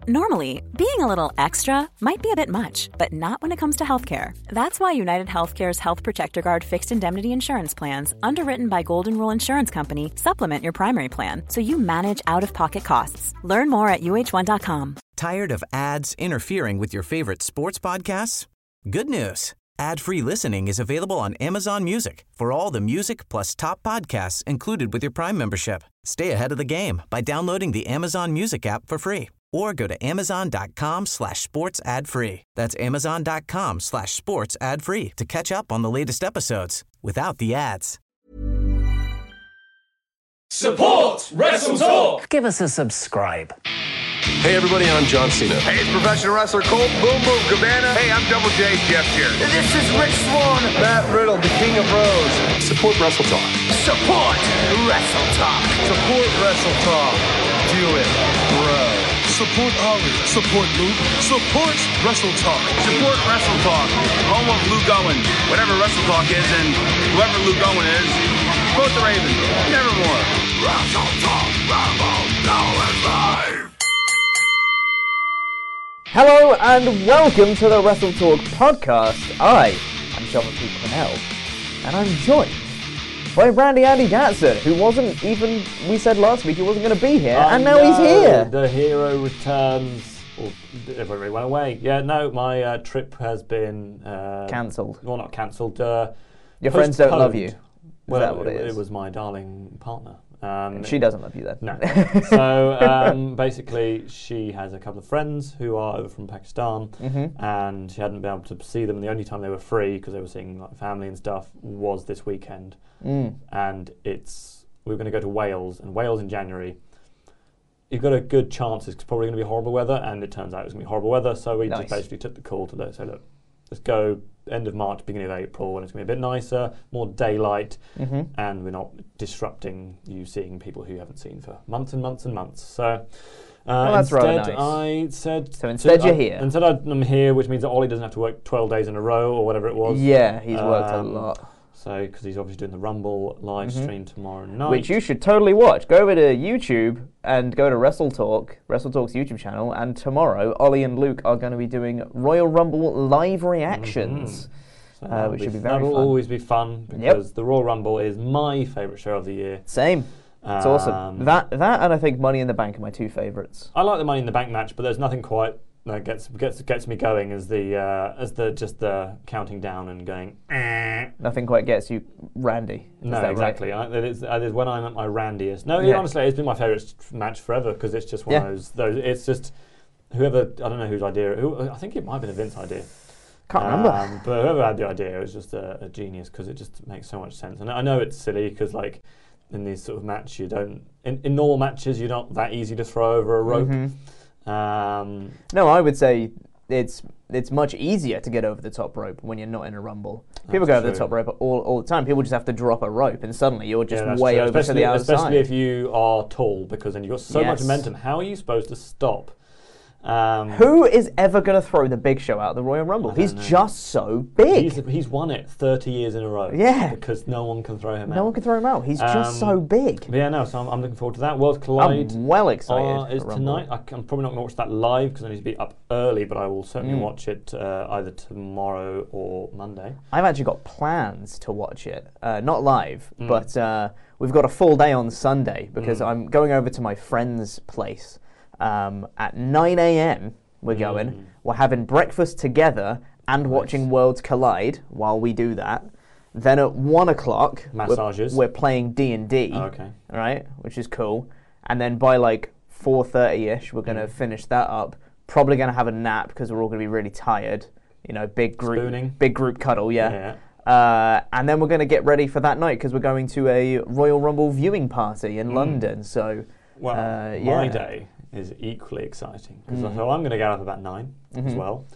Normally, being a little extra might be a bit much, but not when it comes to healthcare. That's why United Healthcare's Health Protector Guard fixed indemnity insurance plans, underwritten by Golden Rule Insurance Company, supplement your primary plan so you manage out-of-pocket costs. Learn more at UH1.com. Tired of ads interfering with your favorite sports podcasts? Good news. Ad-free listening is available on Amazon Music for all the music plus top podcasts included with your Prime membership. Stay ahead of the game by downloading the Amazon Music app for free or go to amazon.com/sports ad free. That's amazon.com/sports ad free to catch up on the latest episodes without the ads. Support Wrestle Talk! Give us a subscribe. Hey everybody, I'm John Cena. Hey, it's professional wrestler Colt Boom Boom Cabana. Hey, I'm Double J Jeff here. This is Rich Swann. Matt Riddle, the King of Bros. Support Wrestle Talk. Support Wrestle Talk. Support Wrestle Talk. Do it, bro. Support Ollie. Support Luke. Support Wrestle Talk. Support Wrestle Talk. Home of Luke Owen. Whatever Wrestle Talk is, and whoever Luke Owen is, support the Ravens. Nevermore. Wrestle Talk. Rambo. Now it's live. Hello and welcome to the Wrestle Talk podcast. I am Jonathan Cornell, and I'm joined by Randy Andy Gatson, who wasn't even, we said last week he wasn't going to be here, and now he's here. The hero returns, or everybody went away. Yeah, no, my trip has been... cancelled. Well, not cancelled. Your friends don't love you. Is that what it is? It was my darling partner. She doesn't love you then. No. So basically, she has a couple of friends who are over from Pakistan, and she hadn't been able to see them. The only time they were free, because they were seeing like family and stuff, was this weekend. And we were going to go to Wales, and Wales in January, you've got a good chance it's probably going to be horrible weather, and it turns out it was going to be horrible weather. So we just basically took the call to say, look, let's go end of March, beginning of April, when it's going to be a bit nicer, more daylight, and we're not disrupting you seeing people who you haven't seen for months and months and months. So that's rather nice. I said... So instead you're here. Instead I'm here, which means that Ollie doesn't have to work 12 days in a row or whatever it was. Yeah, he's worked a lot. So, because he's obviously doing the Rumble live stream tomorrow night. Which you should totally watch. Go over to YouTube and go to Wrestle Talk's YouTube channel, and tomorrow Ollie and Luke are going to be doing Royal Rumble live reactions, which should be very fun. That'll always be fun, because the Royal Rumble is my favourite show of the year. Same. It's awesome. That and I think Money in the Bank are my two favourites. I like the Money in the Bank match, but there's nothing quite that gets me going as the counting down and going. Nothing quite gets you Randy. No, exactly. Right? It is when I'm at my randiest. No, honestly, it's been my favourite match forever, because it's just one of those. It's just whoever, I don't know whose idea. I think it might have been a Vince idea. Can't remember. But whoever had the idea was just a genius, because it just makes so much sense. And I know it's silly, because like in these sort of matches, you don't in normal matches you're not that easy to throw over a rope. No, I would say it's much easier to get over the top rope when you're not in a rumble. People go over the top rope all the time. People just have to drop a rope, and suddenly you're just way over to the outside. Especially if you are tall, because then you've got so much momentum. How are you supposed to stop? Who is ever going to throw the Big Show out of the Royal Rumble? He's just so big. He's won it 30 years in a row. Yeah. Because no one can throw him out. No one can throw him out. He's just so big. But yeah, no, so I'm looking forward to that. Worlds Collide. I'm well excited. Is tonight. I'm probably not going to watch that live, because I need to be up early, but I will certainly watch it either tomorrow or Monday. I've actually got plans to watch it. Not live, but we've got a full day on Sunday, because I'm going over to my friend's place. At 9 a.m. we're going. We're having breakfast together and watching Worlds Collide while we do that. Then at 1 o'clock, massages. We're playing D&D. Okay. Right, which is cool. And then by like 4:30ish, we're going to finish that up. Probably going to have a nap, because we're all going to be really tired. You know, big group cuddle. Yeah. And then we're going to get ready for that night, because we're going to a Royal Rumble viewing party in London. So, my day is equally exciting, because so I'm going to get up about 9 as well,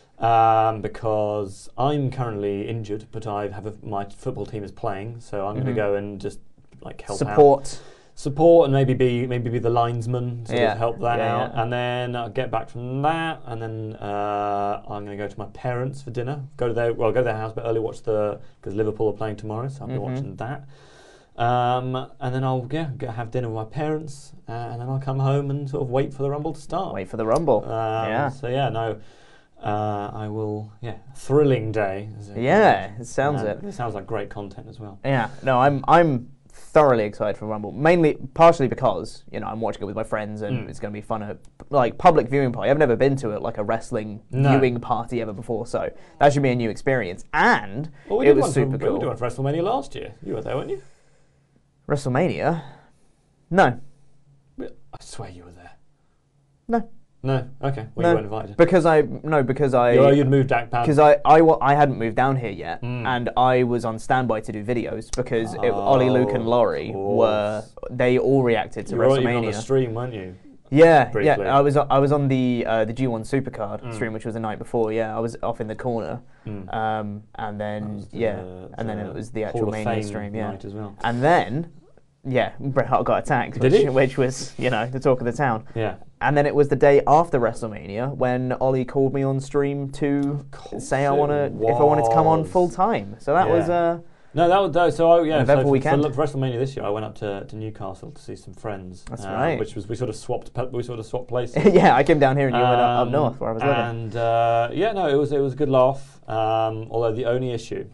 because I'm currently injured, but my football team is playing, so I'm going to go and just like help support, and maybe be the linesman to help that out, and then I'll get back from that, and then I'm going to go to my parents for dinner. Go to their house a bit early, watch because Liverpool are playing tomorrow, so I'll be watching that. And then I'll go have dinner with my parents, and then I'll come home and sort of wait for the Rumble to start. Wait for the Rumble. So yeah, no, I will. Yeah, thrilling day. Yeah, it sounds it. It sounds like great content as well. Yeah, no, I'm thoroughly excited for Rumble. Partially because I'm watching it with my friends, and it's going to be fun at like public viewing party. I've never been to it like a wrestling viewing party ever before, so that should be a new experience. And it was super cool. We were doing WrestleMania last year. You were there, weren't you? WrestleMania? No. I swear you were there. No. No. Okay. Well, you weren't invited. Because you'd moved back. Because I hadn't moved down here yet, and I was on standby to do videos because Ollie, Luke, and Laurie they all reacted to WrestleMania. You were on the stream, weren't you? Yeah, briefly. yeah. I was on the G1 Supercard stream, which was the night before. Yeah, I was off in the corner, and then and then it was the actual Mania stream. Yeah, night as well. And then Bret Hart got attacked, which was the talk of the town. Yeah. And then it was the day after WrestleMania when Ollie called me on stream to say if I wanted to come on full time. So that was eventful weekend. For WrestleMania this year, I went up to Newcastle to see some friends. That's right. Which was we sort of swapped places. Yeah, I came down here and you went up north where I was living. And it was a good laugh. Although the only issue.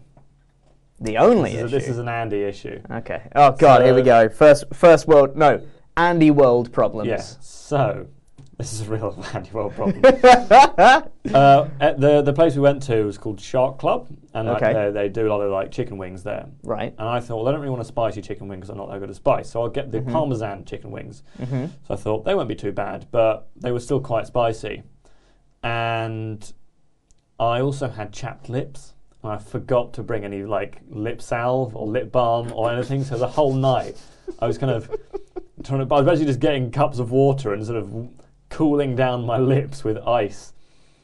This is an Andy issue. Okay. Oh God, here we go. First world. No, Andy world problems. Yes. Yeah. So this is a real Andy world problem. At the place we went to was called Shark Club, and they do a lot of like chicken wings there. Right. And I thought, well, I don't really want a spicy chicken wing because I'm not that good at spice, so I'll get the Parmesan chicken wings. So I thought they won't be too bad, but they were still quite spicy. And I also had chapped lips. I forgot to bring any like lip salve or lip balm or anything. So the whole night I was kind of I was basically just getting cups of water and sort of cooling down my lips with ice.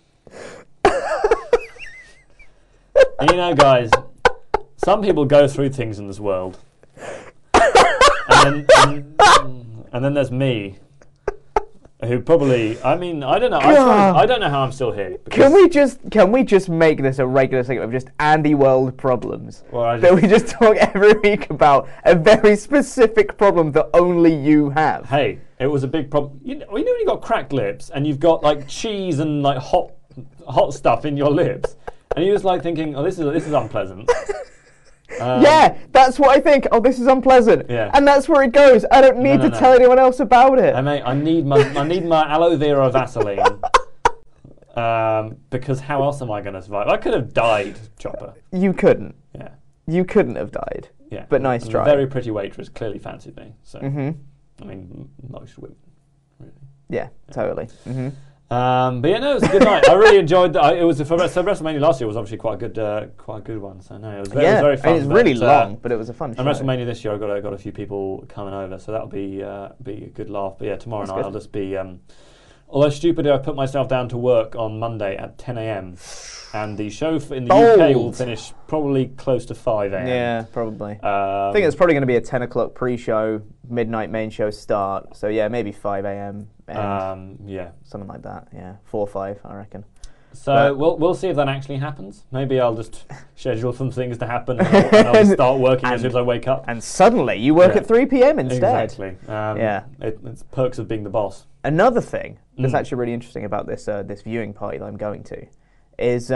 And guys, some people go through things in this world, and then there's me. Who probably? I mean, I don't know. I don't know how I'm still here. Can we just make this a regular segment of just Andy World problems? That we just talk every week about a very specific problem that only you have. Hey, it was a big problem. You know when you got cracked lips and you've got like cheese and like hot stuff in your lips, and you're just like thinking, oh, this is unpleasant. That's what I think. Oh, this is unpleasant. Yeah. And that's where it goes. I don't need to tell anyone else about it. Hey, mate, I need my aloe vera Vaseline. Because how else am I going to survive? I could have died, Chopper. You couldn't. Yeah. You couldn't have died. Yeah. But nice try. A very pretty waitress clearly fancied me. So, I mean, most women, really. Yeah, totally. Mm-hmm. But yeah, no, it was a good night. I really enjoyed that. It was so WrestleMania last year was obviously quite a good one. So no, it was very fun. It was really long, but it was a fun show. And WrestleMania this year, I got a few people coming over, so that'll be a good laugh. But yeah, tomorrow night I'll just be. Although stupidly, I put myself down to work on Monday at 10 a.m. and the show in the UK will finish probably close to 5 a.m. Yeah, probably. I think it's probably going to be a 10 o'clock pre-show, midnight main show start. So yeah, maybe 5 a.m. something like that. Yeah, 4 or 5, I reckon. So we'll see if that actually happens. Maybe I'll just schedule some things to happen and I'll start working as soon as I wake up. And suddenly you work at 3 p.m. instead. Exactly. It's perks of being the boss. Another thing that's actually really interesting about this this viewing party that I'm going to is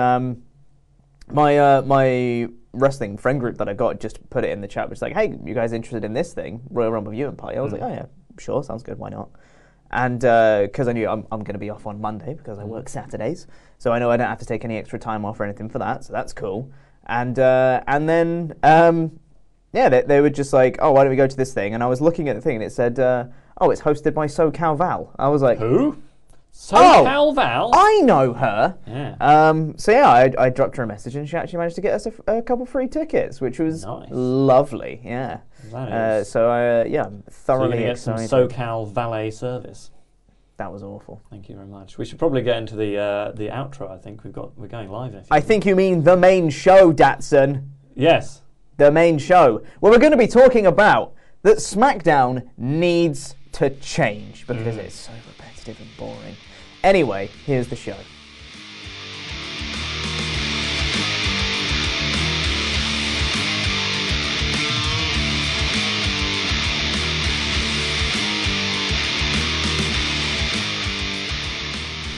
my wrestling friend group that I got just put it in the chat, which is like, hey, you guys interested in this thing, Royal Rumble viewing party? I was like, oh yeah, sure, sounds good, why not? And because I knew I'm going to be off on Monday because I work Saturdays, so I know I don't have to take any extra time off or anything for that, so that's cool. And then they were just like, oh, why don't we go to this thing? And I was looking at the thing and it said, oh, it's hosted by SoCal Val. I was like, who? SoCal Val? I know her. Yeah. I dropped her a message and she actually managed to get us a couple free tickets, which was lovely. Yeah. That is. I'm thoroughly get excited. Some SoCal valet service. That was awful. Thank you very much. We should probably get into the outro. I think we're going live. I think you mean the main show, Datsun. Yes. The main show. Well, we're going to be talking about that SmackDown needs to change because it's so repetitive and boring. Anyway, here's the show.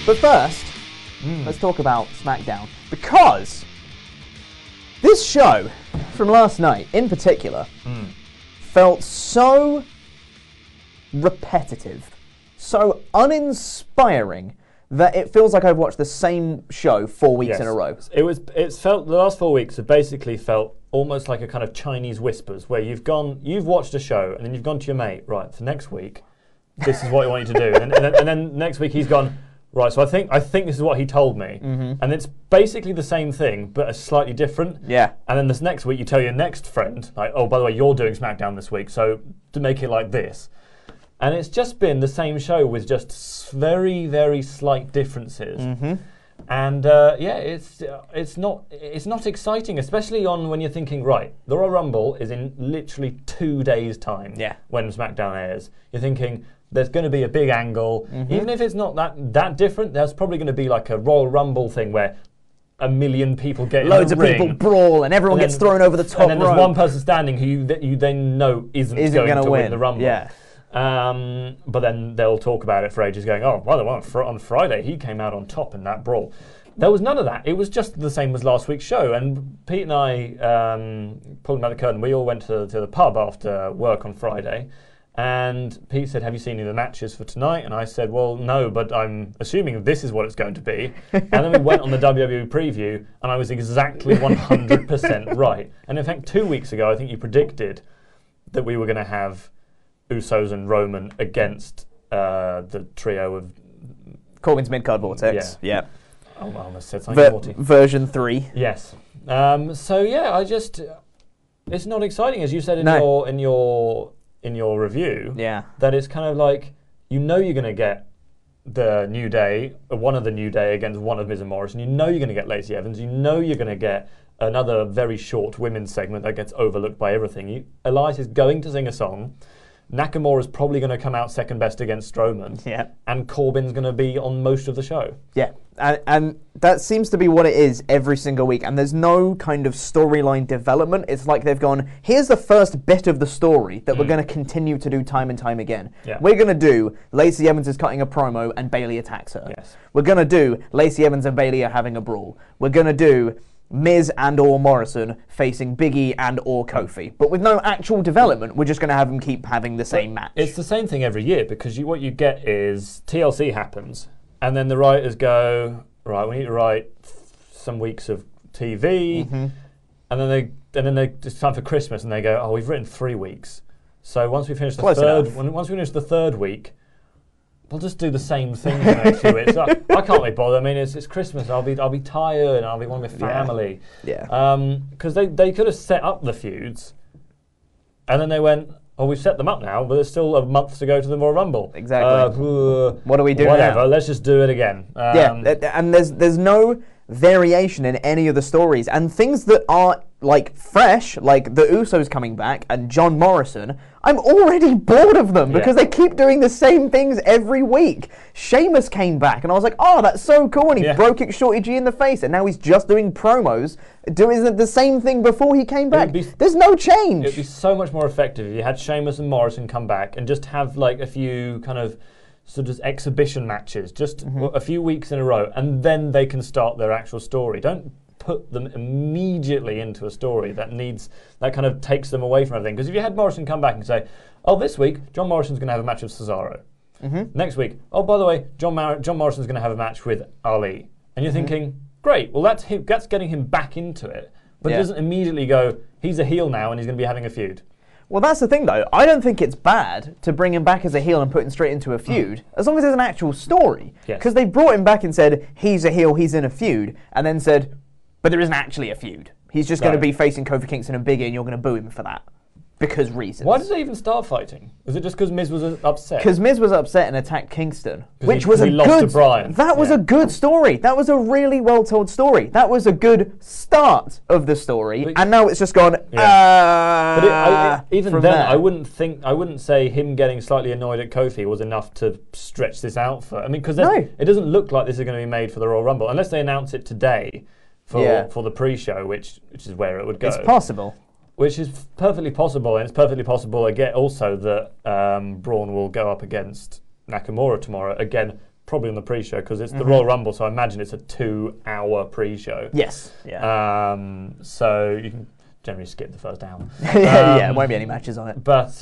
But first, let's talk about SmackDown. Because this show from last night, in particular, felt so repetitive, so uninspiring, that it feels like I've watched the same show 4 weeks in a row. It's felt, the last 4 weeks have basically felt almost like a kind of Chinese whispers, where you've watched a show, and then you've gone to your mate, right, for next week, this is what I want you to do. And then next week he's gone, right, so I think this is what he told me. And it's basically the same thing, but a slightly different. Yeah. And then this next week you tell your next friend, like, oh, by the way, you're doing SmackDown this week, so to make it like this. And it's just been the same show with just very, very slight differences. And it's not exciting, especially when you're thinking, right, the Royal Rumble is in literally 2 days' time. Yeah. When SmackDown airs, you're thinking there's going to be a big angle, even if it's not that different. There's probably going to be like a Royal Rumble thing where 1 million people get loads in of the people ring, brawl and everyone gets thrown over the top and then there's rope. one person standing who you then know isn't going to win the Rumble. Yeah. But then they'll talk about it for ages, going, oh, by the way, on Friday he came out on top in that brawl. There was none of that. It was just the same as last week's show. And Pete and I, pulling back the curtain, we all went to the pub after work on Friday. And Pete said, have you seen any of the matches for tonight? And I said, well, no, but I'm assuming this is what it's going to be. And then we went on the WWE preview, and I was exactly 100% right. And in fact, 2 weeks ago, I think you predicted that we were going to have Usos and Roman against the trio of Corbin's Midcard Vortex. Yeah. Oh, I almost said something naughty. Version 3. Yes. So yeah, it's not exciting, as you said in your review. Yeah. That it's kind of like, you're going to get the New Day, one of the New Day against one of Miz and Morrison. You know you're going to get Lacey Evans. You know you're going to get another very short women's segment that gets overlooked by everything. Elias is going to sing a song. Nakamura's probably going to come out second best against Strowman. Yeah. And Corbin's going to be on most of the show. Yeah. And that seems to be what it is every single week. And there's no kind of storyline development. It's like they've gone, here's the first bit of the story that we're going to continue to do time and time again. Yeah. We're going to do Lacey Evans is cutting a promo and Bayley attacks her. Yes. We're going to do Lacey Evans and Bayley are having a brawl. We're going to do Miz and or Morrison facing Big E and or Kofi. But with no actual development, we're just going to have them keep having the same match. It's the same thing every year, because what you get is TLC happens, and then the writers go, right, we need to write some weeks of TV, and then it's time for Christmas, and they go, oh, we've written 3 weeks. So once we finish the third week, we'll just do the same thing for the next 2 weeks. I can't be bothered. I mean, it's Christmas. I'll be tired, and I'll be with my family. Yeah. Because they could have set up the feuds, and then they went, oh, we've set them up now, but there's still a month to go to the Royal Rumble. Exactly. What do we do whatever, now? let's just do it again. And there's no variation in any of the stories, and things that are like fresh, like the Usos coming back and John Morrison, I'm already bored of them because they keep doing the same things every week. Sheamus came back and I was like, oh, that's so cool, and he broke Shorty G in the face, and now he's just doing promos, doing the same thing before he came back. There's no change. It'd be so much more effective if you had Sheamus and Morrison come back and just have like a few kind of sort of exhibition matches, just a few weeks in a row, and then they can start their actual story. Don't put them immediately into a story that kind of takes them away from everything. Because if you had Morrison come back and say, oh, this week, John Morrison's going to have a match with Cesaro. Next week, oh, by the way, John Morrison's going to have a match with Ali. And you're thinking, great, well, that's getting him back into it. But it doesn't immediately go, he's a heel now and he's going to be having a feud. Well, that's the thing, though. I don't think it's bad to bring him back as a heel and put him straight into a feud, as long as there's an actual story. Because they brought him back and said, he's a heel, he's in a feud, and then said, but there isn't actually a feud. He's just going to be facing Kofi Kingston and Big E, and you're going to boo him for that. Because reasons. Why did they even start fighting? Was it just because Miz was upset? Because Miz was upset and attacked Kingston, which was he lost to Bryan. That was a good story. That was a really well told story. That was a good start of the story, and now it's just gone. But even then, I wouldn't say him getting slightly annoyed at Kofi was enough to stretch this out for. I mean, because it doesn't look like this is going to be made for the Royal Rumble unless they announce it today for the pre-show, which is where it would go. It's possible. Which is perfectly possible, and it's perfectly possible again also that Braun will go up against Nakamura tomorrow. Again, probably on the pre-show because it's the Royal Rumble, so I imagine it's a 2-hour pre-show. Yes. Yeah. So you can generally skip the first hour. Yeah, there won't be any matches on it. But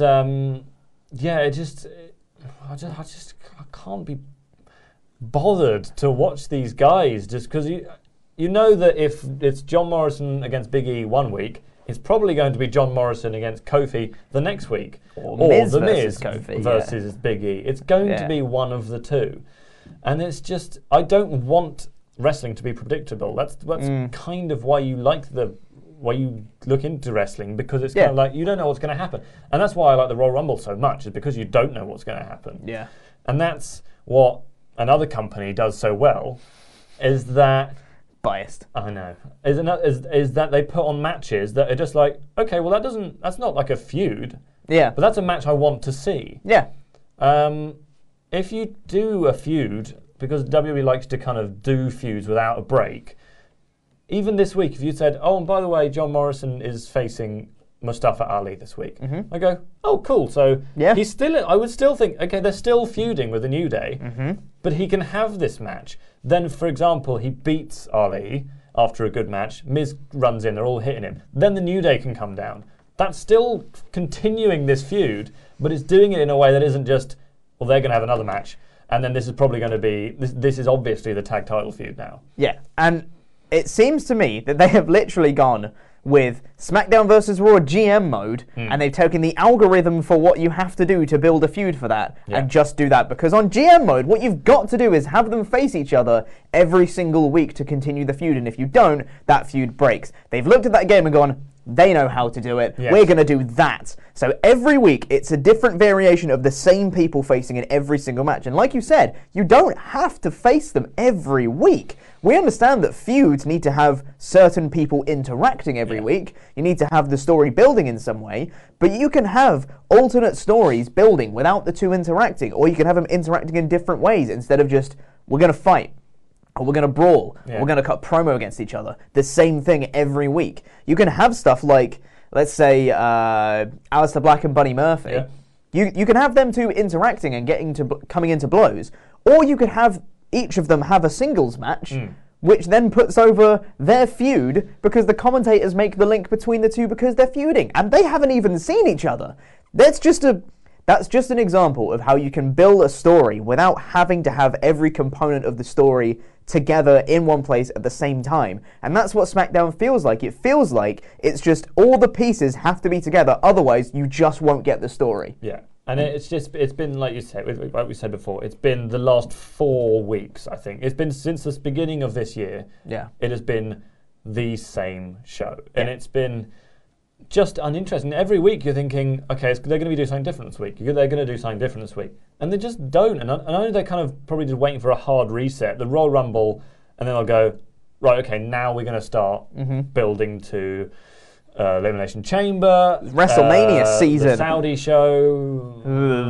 I can't be bothered to watch these guys just because you know that if it's John Morrison against Big E one week, it's probably going to be John Morrison against Kofi the next week, or The Miz Kofi, versus Big E. It's going to be one of the two, and it's just I don't want wrestling to be predictable. That's kind of why you why you look into wrestling, because it's kind of like you don't know what's going to happen, and that's why I like the Royal Rumble so much, is because you don't know what's going to happen. Yeah, and that's what another company does so well, is that biased. I know. Is that they put on matches that are just like, okay, well that's not like a feud. Yeah. But that's a match I want to see. Yeah. If you do a feud, because WWE likes to kind of do feuds without a break, even this week, if you said, oh, and by the way, John Morrison is facing Mustafa Ali this week, I go, oh, cool. So he's still. I would still think, okay, they're still feuding with the New Day, but he can have this match. Then, for example, he beats Ali after a good match. Miz runs in, they're all hitting him. Then the New Day can come down. That's still continuing this feud, but it's doing it in a way that isn't just, well, they're going to have another match, and then this is probably going to be, this is obviously the tag title feud now. Yeah, and it seems to me that they have literally gone with SmackDown vs. Raw GM mode, and they've taken the algorithm for what you have to do to build a feud for that, and just do that. Because on GM mode, what you've got to do is have them face each other every single week to continue the feud, and if you don't, that feud breaks. They've looked at that game and gone, they know how to do it, we're going to do that. So every week, it's a different variation of the same people facing in every single match. And like you said, you don't have to face them every week. We understand that feuds need to have certain people interacting every week. You need to have the story building in some way, but you can have alternate stories building without the two interacting, or you can have them interacting in different ways instead of just, we're going to fight, or we're going to brawl, or we're going to cut promo against each other. The same thing every week. You can have stuff like, let's say, Aleister Black and Buddy Murphy. Yeah. You can have them two interacting and coming into blows, or you could have each of them have a singles match, which then puts over their feud because the commentators make the link between the two because they're feuding, and they haven't even seen each other. That's just an example of how you can build a story without having to have every component of the story together in one place at the same time. And that's what SmackDown feels like. It feels like it's just all the pieces have to be together, otherwise you just won't get the story. Yeah. And it's been, like you said, like we said before, it's been the last 4 weeks, I think. It's been since the beginning of this year. Yeah. It has been the same show. And it's been just uninteresting. Every week you're thinking, okay, they're going to do something different this week. They're going to do something different this week. And they just don't. And I know they're kind of probably just waiting for a hard reset, the Royal Rumble, and then they'll go, right, okay, now we're going to start building to Elimination Chamber, WrestleMania season, the Saudi show,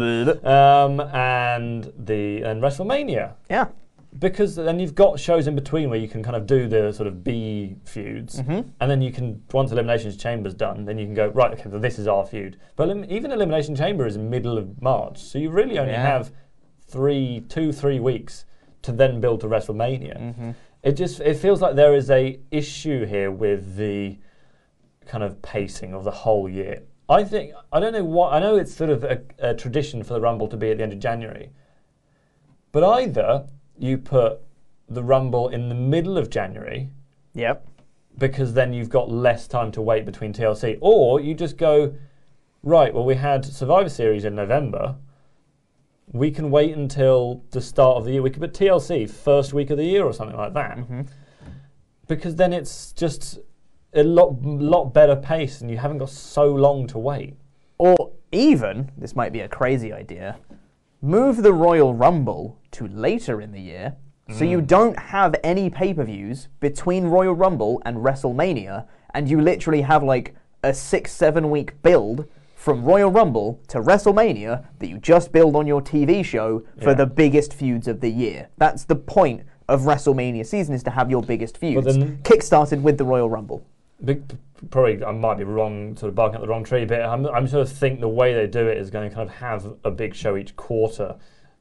and WrestleMania. Yeah, because then you've got shows in between where you can kind of do the sort of B feuds, and then you can, once Elimination Chamber's done, then you can go, right, okay, so this is our feud. But even Elimination Chamber is in middle of March, so you really only have 3 weeks to then build to WrestleMania. It feels like there is a issue here with the kind of pacing of the whole year. I don't know what, I know it's sort of a tradition for the Rumble to be at the end of January, but either you put the Rumble in the middle of January, because then you've got less time to wait between TLC, or you just go, right, well, we had Survivor Series in November, we can wait until the start of the year, we could put TLC first week of the year or something like that, because then it's just a lot better pace and you haven't got so long to wait. Or even, this might be a crazy idea, move the Royal Rumble to later in the year so you don't have any pay-per-views between Royal Rumble and WrestleMania, and you literally have like a 6-7 week build from Royal Rumble to WrestleMania that you just build on your TV show for the biggest feuds of the year. That's the point of WrestleMania season, is to have your biggest feuds kick-started with the Royal Rumble. Probably I might be wrong, sort of barking up the wrong tree, but I'm sort of think the way they do it is going to kind of have a big show each quarter,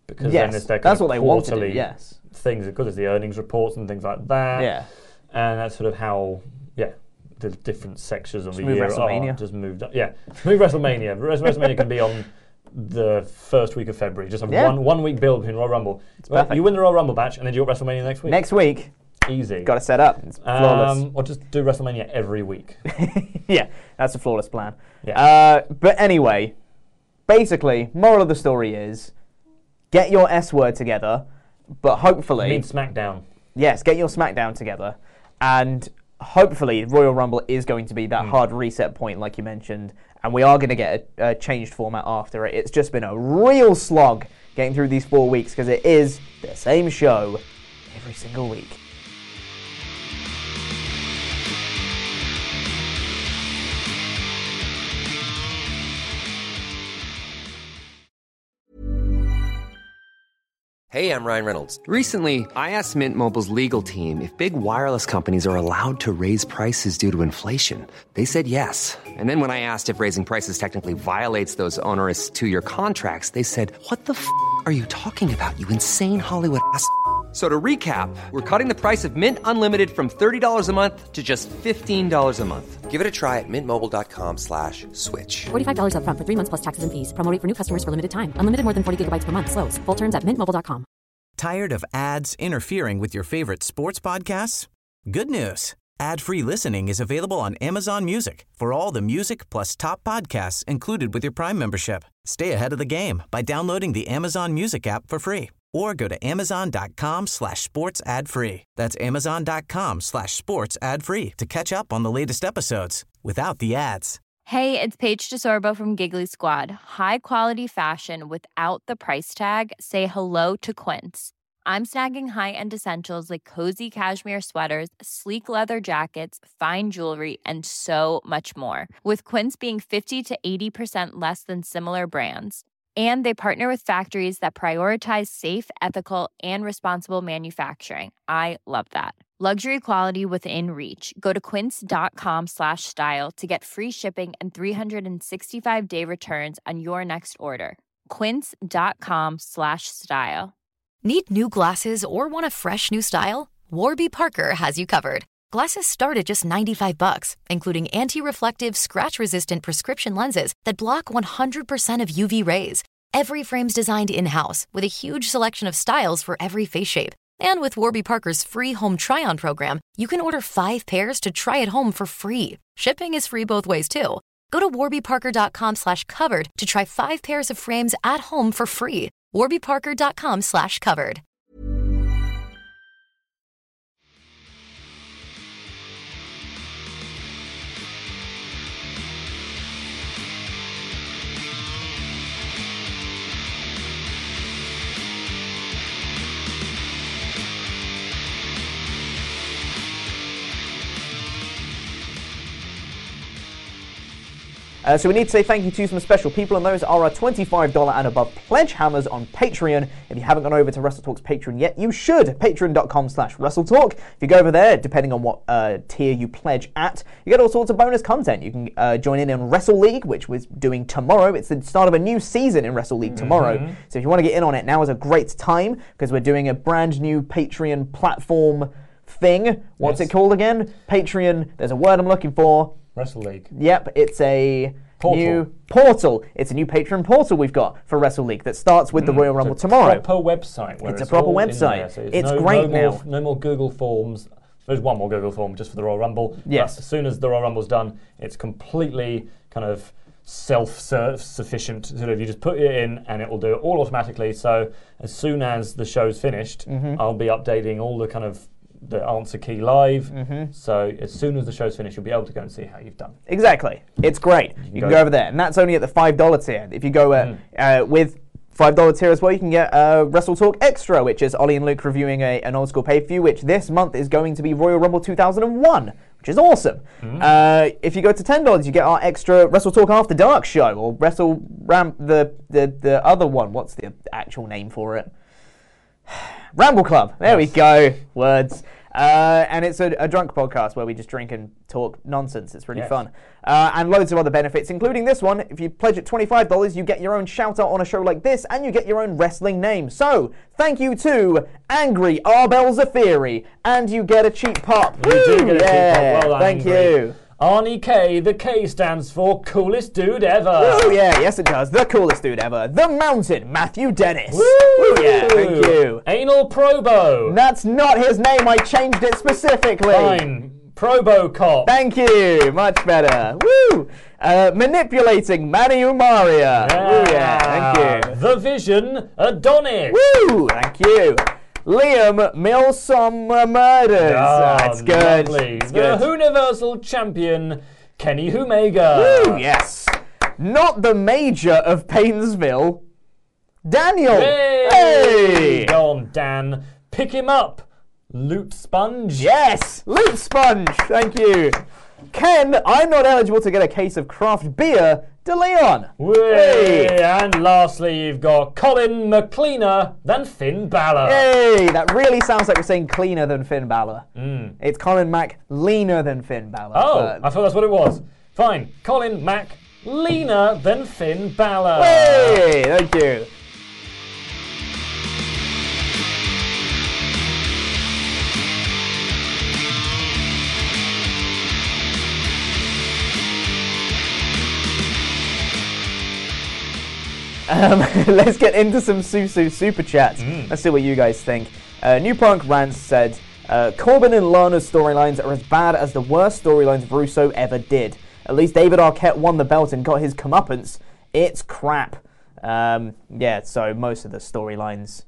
because Yes, then there's their that's kind what of they want to do, quarterly yes. things, because there's the earnings reports and things like that. Yeah. And that's sort of how, the different sections of the move year WrestleMania. are just moved up. Yeah, move WrestleMania. WrestleMania can be on the first week of February. Just have one week build between Royal Rumble. perfect. You win the Royal Rumble match, and then you got WrestleMania next week. Next week. Easy. Got to set up. It's flawless. Or just do WrestleMania every week. Yeah, that's a flawless plan. Yeah. But anyway, basically, moral of the story is, get your S word together, but hopefully... I mean SmackDown. Yes, get your SmackDown together, and hopefully Royal Rumble is going to be that hard reset point, like you mentioned, and we are going to get a changed format after it. It's just been a real slog getting through these 4 weeks, because it is the same show every single week. Hey, I'm Ryan Reynolds. Recently, I asked Mint Mobile's legal team if big wireless companies are allowed to raise prices due to inflation. They said yes. And then when I asked if raising prices technically violates those onerous 2-year contracts, they said, "What the f*** are you talking about, you insane Hollywood ass?" So to recap, we're cutting the price of Mint Unlimited from $30 a month to just $15 a month. Give it a try at mintmobile.com/switch. $45 up front for 3 months plus taxes and fees. Promo rate for new customers for limited time. Unlimited more than 40 gigabytes per month. Slows full terms at mintmobile.com. Tired of ads interfering with your favorite sports podcasts? Good news. Ad-free listening is available on Amazon Music for all the music plus top podcasts included with your Prime membership. Stay ahead of the game by downloading the Amazon Music app for free or go to amazon.com/sports ad free. That's amazon.com/sports ad free to catch up on the latest episodes without the ads. Hey, it's Paige DeSorbo from Giggly Squad. High quality fashion without the price tag. Say hello to Quince. I'm snagging high-end essentials like cozy cashmere sweaters, sleek leather jackets, fine jewelry, and so much more. With Quince being 50 to 80% less than similar brands. And they partner with factories that prioritize safe, ethical, and responsible manufacturing. I love that. Luxury quality within reach. Go to quince.com/style to get free shipping and 365-day returns on your next order. Quince.com/style. Need new glasses or want a fresh new style? Warby Parker has you covered. Glasses start at just $95, including anti-reflective, scratch-resistant prescription lenses that block 100% of UV rays. Every frame's designed in-house with a huge selection of styles for every face shape. And with Warby Parker's free home try-on program, you can order 5 pairs to try at home for free. Shipping is free both ways, too. Go to warbyparker.com/covered to try 5 pairs of frames at home for free. warbyparker.com/covered. So we need to say thank you to some special people, and those are our $25 and above pledge hammers on Patreon. If you haven't gone over to WrestleTalk's Patreon yet, you should. Patreon.com/WrestleTalk. If you go over there, depending on what tier you pledge at, you get all sorts of bonus content. You can join in Wrestle League, which we're doing tomorrow. It's the start of a new season in Wrestle League tomorrow. So if you want to get in on it, now is a great time, because we're doing a brand new Patreon platform thing. What's it called again? Patreon. There's a word I'm looking for. Wrestle League. Yep, it's a new portal. It's a new Patreon portal we've got for Wrestle League that starts with the Royal Rumble tomorrow. It's a proper website. It's a proper website. So it's great now. No more Google Forms. There's one more Google form just for the Royal Rumble. Yes. But as soon as the Royal Rumble's done, it's completely kind of self-sufficient. Sort of, you just put it in and it will do it all automatically. So as soon as the show's finished, I'll be updating all the kind of the answer key live. So as soon as the show's finished, you'll be able to go and see how you've done. Exactly. It's great. You can go over there. And that's only at the $5 tier. If you go with $5 tier as well, you can get Wrestle Talk Extra, which is Ollie and Luke reviewing an old school pay-per-view, which this month is going to be Royal Rumble 2001, which is awesome. If you go to $10, you get our extra Wrestle Talk After Dark show, or the other one. What's the actual name for it? Ramble Club. There we go. Words. And it's a drunk podcast where we just drink and talk nonsense. It's really fun. And loads of other benefits, including this one. If you pledge at $25, you get your own shout-out on a show like this, and you get your own wrestling name. So, thank you to Angry Arbel Zafiri, and you get a cheap pop. You do get a cheap pop. Well done, thank Angry. you. Arnie K, the K stands for coolest dude ever. Oh yeah, yes it does. The coolest dude ever. The Mountain, Matthew Dennis. Woo! Yeah, thank you. Anal Probo. That's not his name, I changed it specifically. Fine. Probocop. Thank you, much better. Woo! Manipulating Manny Umaria. Woo, yeah, thank you. The Vision, Adonis. Woo! Thank you. Liam Milsom Murders. That's good. Lovely. That's the good. Universal Champion, Kenny Omega. Woo, yes. Not the Major of Painesville, Daniel. Hey! Go on, Dan. Pick him up. Loot Sponge. Yes, Loot Sponge. Thank you. Ken, I'm not eligible to get a case of craft beer. De Leon. Hey. And lastly, you've got Colin McCleaner than Finn Balor. Hey, that really sounds like we're saying cleaner than Finn Balor. It's Colin Mac leaner than Finn Balor. Oh, I thought that's what it was. Fine. Colin Mac leaner than Finn Balor. Hey, thank you. Let's get into some Susu Super Chats. Let's see what you guys think. New Punk Rants said, Corbin and Lana's storylines are as bad as the worst storylines Russo ever did. At least David Arquette won the belt and got his comeuppance. It's crap. Yeah, so most of the storylines,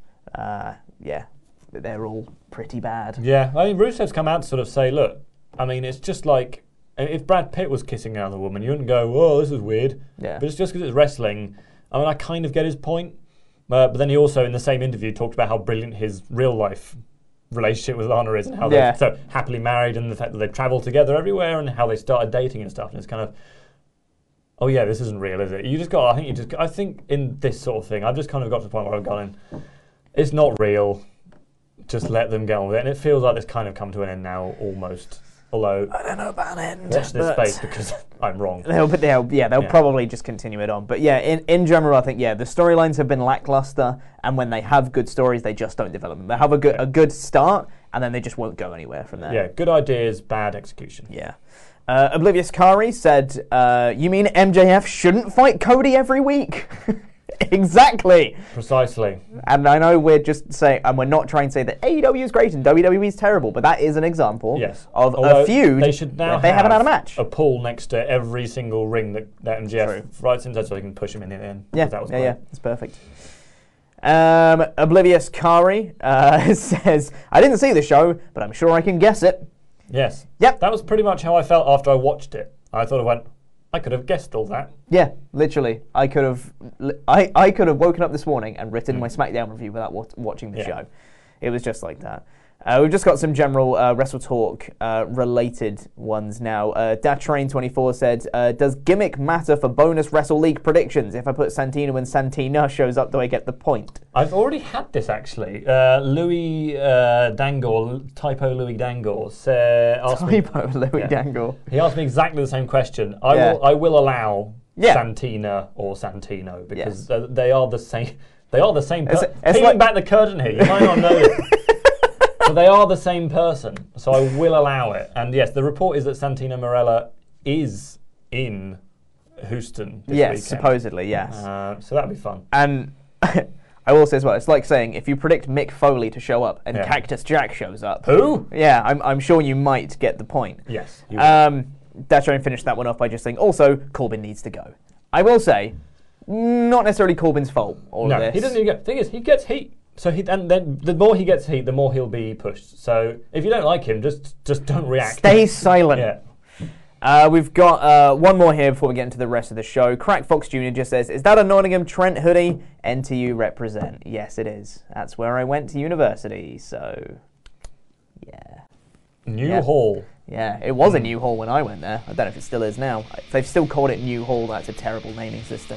they're all pretty bad. Yeah, I mean, Russo's come out to sort of say, look, I mean, it's just like, if Brad Pitt was kissing another woman, you wouldn't go, oh, this is weird. Yeah. But it's just because it's wrestling. I mean, I kind of get his point, but then he also, in the same interview, talked about how brilliant his real-life relationship with Lana is and how they're so happily married and the fact that they travel together everywhere and how they started dating and stuff. And it's kind of, oh yeah, this isn't real, is it? I think in this sort of thing, I've just kind of got to the point where I've gone in, it's not real, just let them get on with it. And it feels like it's kind of come to an end now, almost. Although, I don't know about it. Watch this space because I'm wrong. They'll probably just continue it on. But yeah, in general, I think the storylines have been lackluster, and when they have good stories, they just don't develop them. They have a good start, and then they just won't go anywhere from there. Yeah, good ideas, bad execution. Yeah. Oblivious Kari said, "You mean MJF shouldn't fight Cody every week?" Exactly. Precisely. And I know we're just saying, and we're not trying to say that AEW is great and WWE is terrible, but that is an example of a feud. They should now they haven't had a match. A pool next to every single ring that MJF writes inside so they can push him in the end. Yeah, that was great. It's perfect. Oblivious Kari says, I didn't see the show, but I'm sure I can guess it. Yes. Yep. That was pretty much how I felt after I watched it. I thought I could have guessed all that. Yeah, literally. I could have woken up this morning and written my SmackDown review without watching the show. It was just like that. We've just got some general Wrestle Talk related ones now. Datrain24 said, does gimmick matter for bonus Wrestle League predictions? If I put Santino when Santina shows up, do I get the point? I've already had this actually. Louis Dangor, Typo Louis Dangor, asked me. Typo Louis Dangor. He asked me exactly the same question. I will allow Santina or Santino because they are the same. They are the same person. Peeling back the curtain here, you might not know this. But they are the same person, so I will allow it. And yes, the report is that Santino Marella is in Houston this weekend. Supposedly, yes. So that'd be fun. And I will say as well, it's like saying if you predict Mick Foley to show up and Cactus Jack shows up. Who? Yeah, I'm sure you might get the point. Yes. Dash finished that one off by just saying, also, Corbin needs to go. I will say, not necessarily Corbin's fault, all of this. No, he doesn't need to go. The thing is, he gets heat. So and then the more he gets heat, the more he'll be pushed. So if you don't like him, just don't react. Stay silent. Yeah. We've got one more here before we get into the rest of the show. Crack Fox Jr. just says, is that a Nottingham Trent hoodie? NTU represent. Yes, it is. That's where I went to university. So, yeah. New Hall. Yeah, it was a New Hall when I went there. I don't know if it still is now. If they've still called it New Hall, that's a terrible naming system.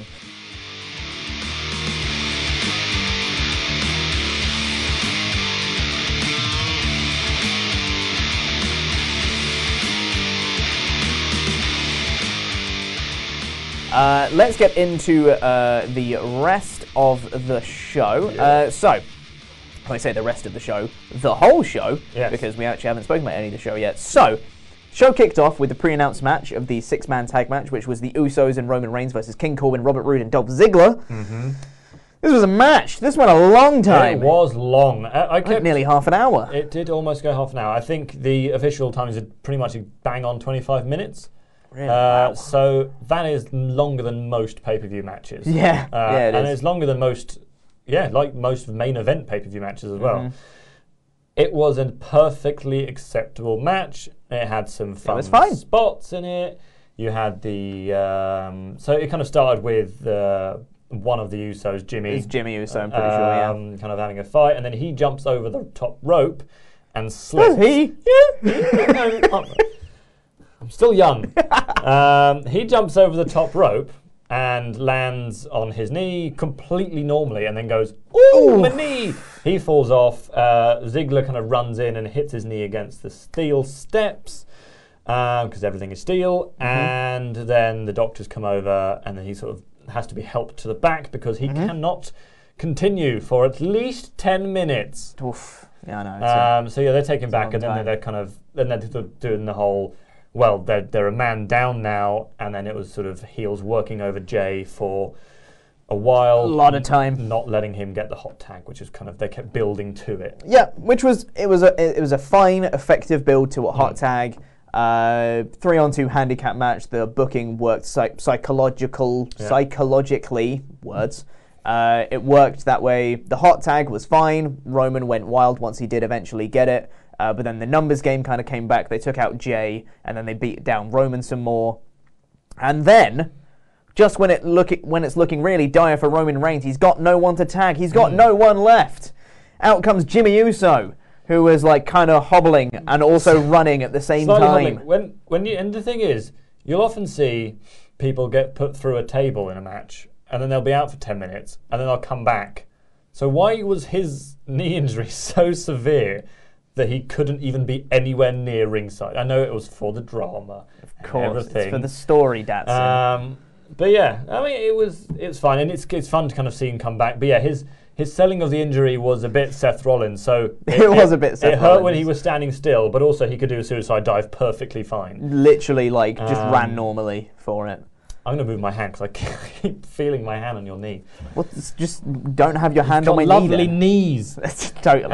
Let's get into the rest of the show. So, when I say the rest of the show, the whole show, because we actually haven't spoken about any of the show yet. So, show kicked off with the pre-announced match of the 6-man tag match, which was the Usos and Roman Reigns versus King Corbin, Robert Roode, and Dolph Ziggler. Mm-hmm. This was a match. This went a long time. It was long. I kept, nearly half an hour. It did almost go half an hour. I think the official times are pretty much bang on 25 minutes. Really? Wow. So that is longer than most pay-per-view matches. Yeah, it is. And it's longer than most, like most main event pay-per-view matches as well. Mm-hmm. It was a perfectly acceptable match. It had some fun spots in it. You had the... so it kind of started with one of the Usos, Jimmy. It's Jimmy Uso, I'm pretty sure, yeah. Kind of having a fight, and then he jumps over the top rope and slips. Does he? Yeah. I'm still young. He jumps over the top rope and lands on his knee completely normally and then goes, ooh, my knee! He falls off. Ziggler kind of runs in and hits his knee against the steel steps because everything is steel. Mm-hmm. And then the doctors come over and then he sort of has to be helped to the back because he cannot continue for at least 10 minutes. Oof. Yeah, I know. So they're taken back and then they're kind of doing the whole... Well, they're a man down now, and then it was sort of heels working over Jay for a while. A lot of time. Not letting him get the hot tag, which is kind of, they kept building to it. Yeah, which was, it was a fine, effective build to a hot tag. 3-on-2 handicap match. The booking worked psychologically, words. It worked that way. The hot tag was fine. Roman went wild once he did eventually get it. But then the numbers game kind of came back. They took out Jay, and then they beat down Roman some more. And then, just when it's looking really dire for Roman Reigns, he's got no one to tag. He's got no one left. Out comes Jimmy Uso, who was like kind of hobbling and also running at the same time. And the thing is, you'll often see people get put through a table in a match, and then they'll be out for 10 minutes, and then they'll come back. So why was his knee injury so severe that he couldn't even be anywhere near ringside? I know it was for the drama, of course, everything. It's for the story, Datsun. But yeah, I mean, it's fine, and it's fun to kind of see him come back. But yeah, his selling of the injury was a bit Seth Rollins. So it was a bit Seth Rollins. It hurt when he was standing still, but also he could do a suicide dive perfectly fine. Literally, just ran normally for it. I'm going to move my hand because I keep feeling my hand on your knee. Well, just don't have your hand on my knee. Lovely knees. Totally.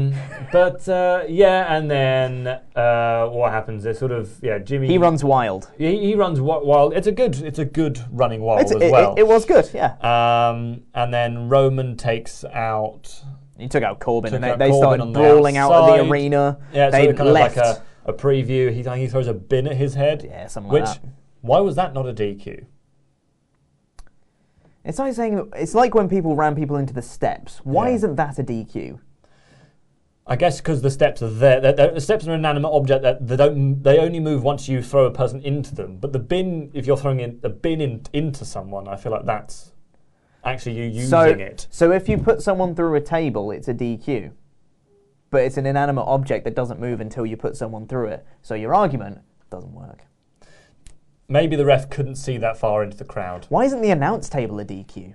And then what happens? There's sort of Jimmy. He runs wild. He runs wild. It's a good running wild as well. It was good, yeah. And then Roman takes out. He took out Corbin, and they started brawling out of the arena. Yeah, so they kind left. Of like a preview. He throws a bin at his head. Yeah, something like that. Why was that not a DQ? It's like saying it's like when people ram people into the steps. Why isn't that a DQ? I guess because the steps are there. The steps are an inanimate object that they only move once you throw a person into them. But the bin, if you're throwing a bin into someone, I feel like that's actually you using it. So if you put someone through a table, it's a DQ. But it's an inanimate object that doesn't move until you put someone through it. So your argument doesn't work. Maybe the ref couldn't see that far into the crowd. Why isn't the announce table a DQ?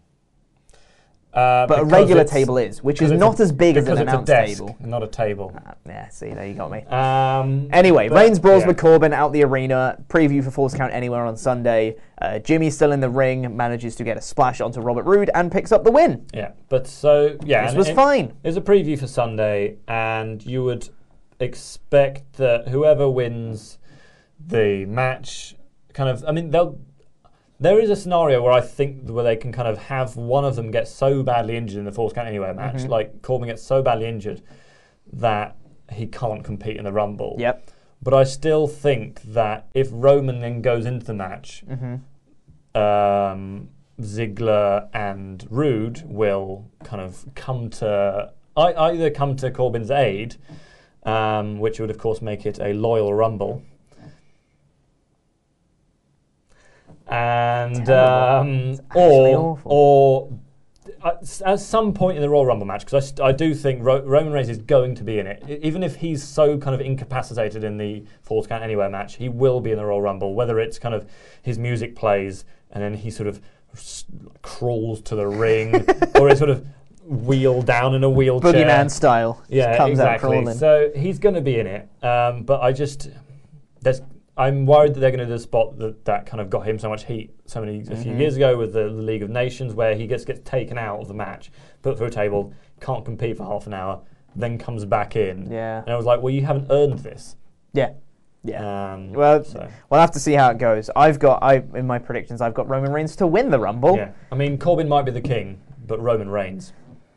But a regular table is, which is not as big as an announce table. Not a table. Yeah, see, there you got me. Anyway, Reigns brawls with Corbin out the arena. Preview for Falls Count Anywhere on Sunday. Jimmy's still in the ring, manages to get a splash onto Robert Roode and picks up the win. Yeah, but this was fine. There's a preview for Sunday, and you would expect that whoever wins the match there is a scenario where I think where they can kind of have one of them get so badly injured in the Falls Count Anywhere match, like Corbin gets so badly injured that he can't compete in the Rumble. Yep. But I still think that if Roman then goes into the match, Ziggler and Roode will kind of either come to Corbin's aid, which would of course make it a loyal Rumble. And or at some point in the Royal Rumble match, because I do think Roman Reigns is going to be in it. Even if he's so kind of incapacitated in the Falls Count Anywhere match, he will be in the Royal Rumble, whether it's kind of his music plays and then he sort of crawls to the ring, or it's sort of wheel down in a wheelchair. Boogeyman style. Yeah, comes exactly. Out so he's going to be in it. But I'm worried that they're going to do the spot that kind of got him so much heat a few years ago with the League of Nations, where he gets taken out of the match, put through a table, can't compete for half an hour, then comes back in. Yeah. And I was like, well, you haven't earned this. Yeah. We'll have to see how it goes. In my predictions, I've got Roman Reigns to win the Rumble. Yeah. I mean, Corbin might be the king, but Roman Reigns.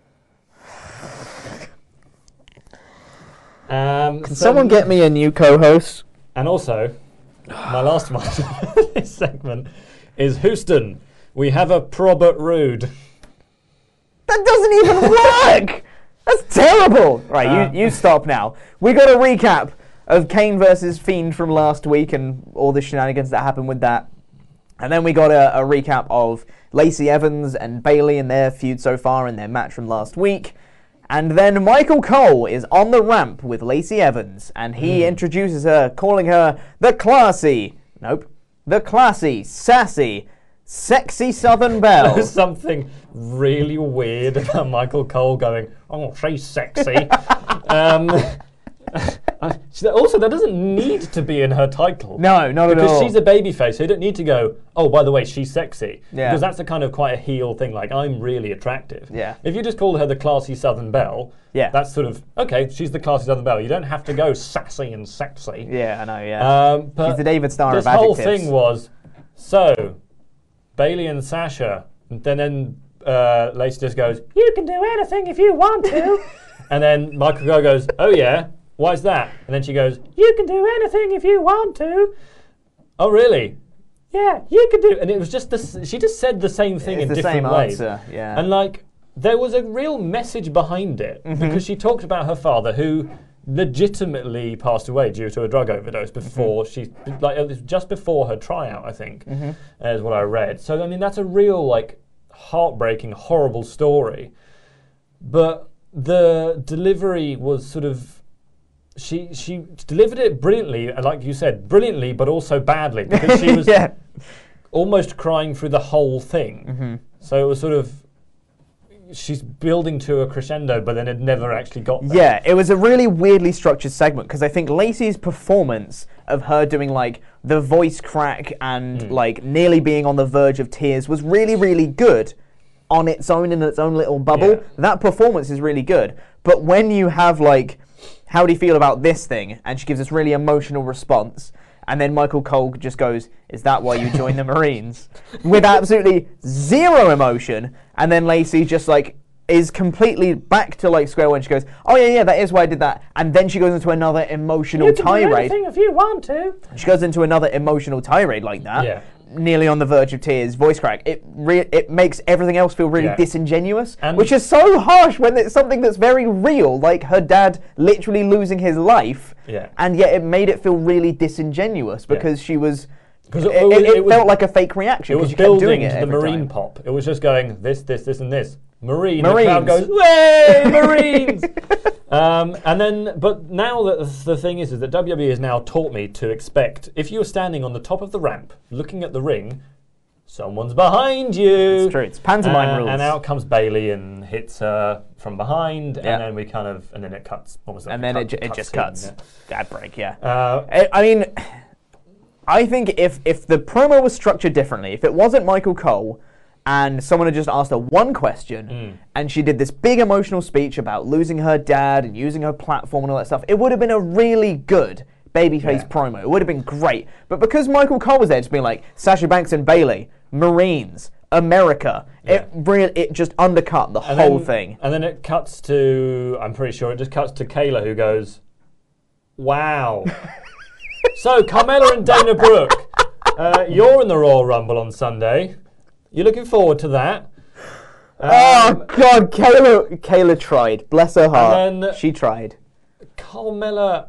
Can someone get me a new co-host? And also, my last one of this segment is Houston. We have a Probert Rude. That doesn't even work! That's terrible! Right, you stop now. We got a recap of Kane versus Fiend from last week and all the shenanigans that happened with that. And then we got a recap of Lacey Evans and Bayley and their feud so far and their match from last week. And then Michael Cole is on the ramp with Lacey Evans, and he introduces her, calling her the classy, sassy, sexy Southern Belle. There's something really weird about Michael Cole going, oh, she's sexy. Also, that doesn't need to be in her title. No, not at all. Because she's a babyface, so you don't need to go, oh, by the way, she's sexy. Yeah. Because that's a kind of quite a heel thing, like, I'm really attractive. Yeah. If you just call her the classy Southern Belle, that's sort of, okay, she's the classy Southern Belle. You don't have to go sassy and sexy. Yeah, I know, yeah. But she's the David Starr of adjectives. This whole thing was, so, Bayley and Sasha, and then Lacey just goes, you can do anything if you want to. And then Michael Cole goes, oh yeah? Why is that? And then she goes, you can do anything if you want to. Oh, really? Yeah, you can do. And it was just she just said the same thing in different ways. Answer, yeah. And like, there was a real message behind it because she talked about her father, who legitimately passed away due to a drug overdose before it was just before her tryout, I think, is what I read. So I mean, that's a real like heartbreaking, horrible story. But the delivery was sort of. She delivered it brilliantly, like you said, brilliantly, but also badly, because she was almost crying through the whole thing. So it was sort of, she's building to a crescendo, but then it never actually got there. Yeah, it was a really weirdly structured segment, because I think Lacey's performance of her doing like the voice crack and like nearly being on the verge of tears was really, really good on its own, in its own little bubble. Yeah. That performance is really good. But when you have like, how do you feel about this thing? And she gives this really emotional response. And then Michael Cole just goes, is that why you joined the Marines? With absolutely zero emotion. And then Lacey just like is completely back to like square one. She goes, oh yeah, that is why I did that. And then she goes into another emotional tirade. You can do anything if you want to. She goes into another emotional tirade like that. Yeah. Nearly on the verge of tears, voice crack. It makes everything else feel really disingenuous, which is so harsh when it's something that's very real, like her dad literally losing his life, and yet it made it feel really disingenuous because she was. It felt like a fake reaction. It was building to the Marine pop. It was just going this, and this. Marines. The crowd goes, way, Marines! And then, but now that the thing is that WWE has now taught me to expect, if you're standing on the top of the ramp, looking at the ring, someone's behind you. It's true, it's pantomime rules. And out comes Bayley and hits her from behind, and then we kind of, and then it cuts. Almost like and then it just cuts. Ad break, I mean, I think if the promo was structured differently, if it wasn't Michael Cole, and someone had just asked her one question, and she did this big emotional speech about losing her dad and using her platform and all that stuff, it would have been a really good babyface promo. It would have been great. But because Michael Cole was there just being like, Sasha Banks and Bayley, Marines, America, it just undercut the whole thing. And then it cuts to, I'm pretty sure it just cuts to Kayla, who goes, wow. So, Carmella and Dana Brooke, you're in the Royal Rumble on Sunday. You're looking forward to that. Oh, God, Kayla tried. Bless her heart. And then she tried. Carmella,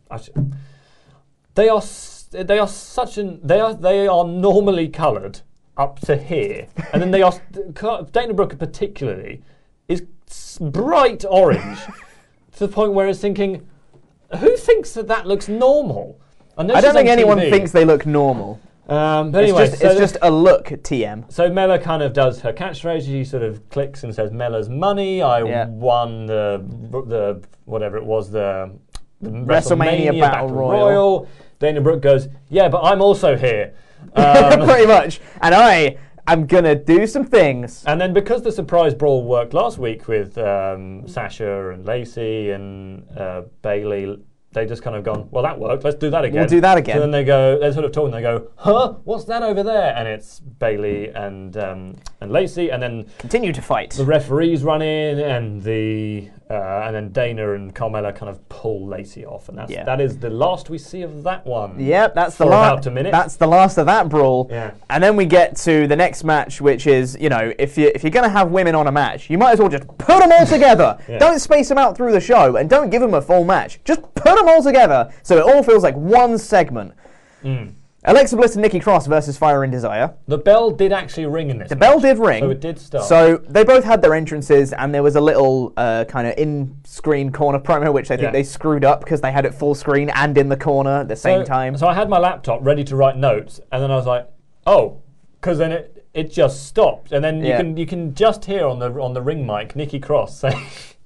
they are normally coloured, up to here, and then they ask Dana Brooke particularly is bright orange to the point where it's thinking, who thinks that looks normal? I don't think anyone thinks they look normal. But anyway, it's just a look, TM. So Mela kind of does her catchphrase. She sort of clicks and says, "Mela's money. I won the whatever it was, the WrestleMania Battle Royal." Dana Brooke goes, "Yeah, but I'm also here." Pretty much. And I'm going to do some things. And then because the surprise brawl worked last week with Sasha and Lacey and Bayley, they just kind of gone, well, that worked, let's do that again. We'll do that again. So then they're sort of talking, they go, huh, what's that over there? And it's Bayley and Lacey, and then continue to fight. The referees run in, and then Dana and Carmella kind of pull Lacey off, and that is the last we see of that one. Yep, that's the last. About a minute. That's the last of that brawl. Yeah. And then we get to the next match, which is, if you're going to have women on a match, you might as well just put them all together. Yeah. Don't space them out through the show, and don't give them a full match. Just put them all together so it all feels like one segment. Alexa Bliss and Nikki Cross versus Fire and Desire. The bell did actually ring in this The bell did ring. So it did start. So they both had their entrances, and there was a little kind of in-screen corner promo, which I think they screwed up because they had it full screen and in the corner at the same time. So I had my laptop ready to write notes, and then I was like, oh, because then it just stopped. And then you can just hear on the ring mic Nikki Cross saying,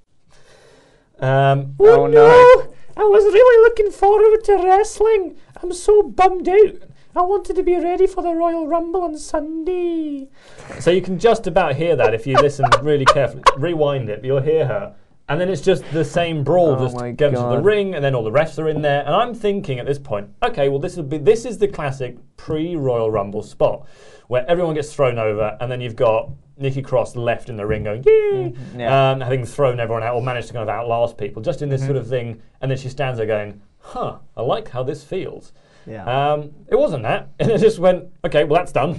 oh no. I was really looking forward to wrestling. I'm so bummed out. I wanted to be ready for the Royal Rumble on Sunday. So you can just about hear that if you listen really carefully. Rewind it, but you'll hear her. And then it's just the same brawl, just going to the ring, and then all the refs are in there. And I'm thinking at this point, okay, well this is the classic pre-Royal Rumble spot where everyone gets thrown over, and then you've got Nikki Cross left in the ring going, yay! Having thrown everyone out or managed to kind of outlast people, just in this sort of thing. And then she stands there going, huh, I like how this feels. Yeah. It wasn't that. And it just went, okay, well, that's done.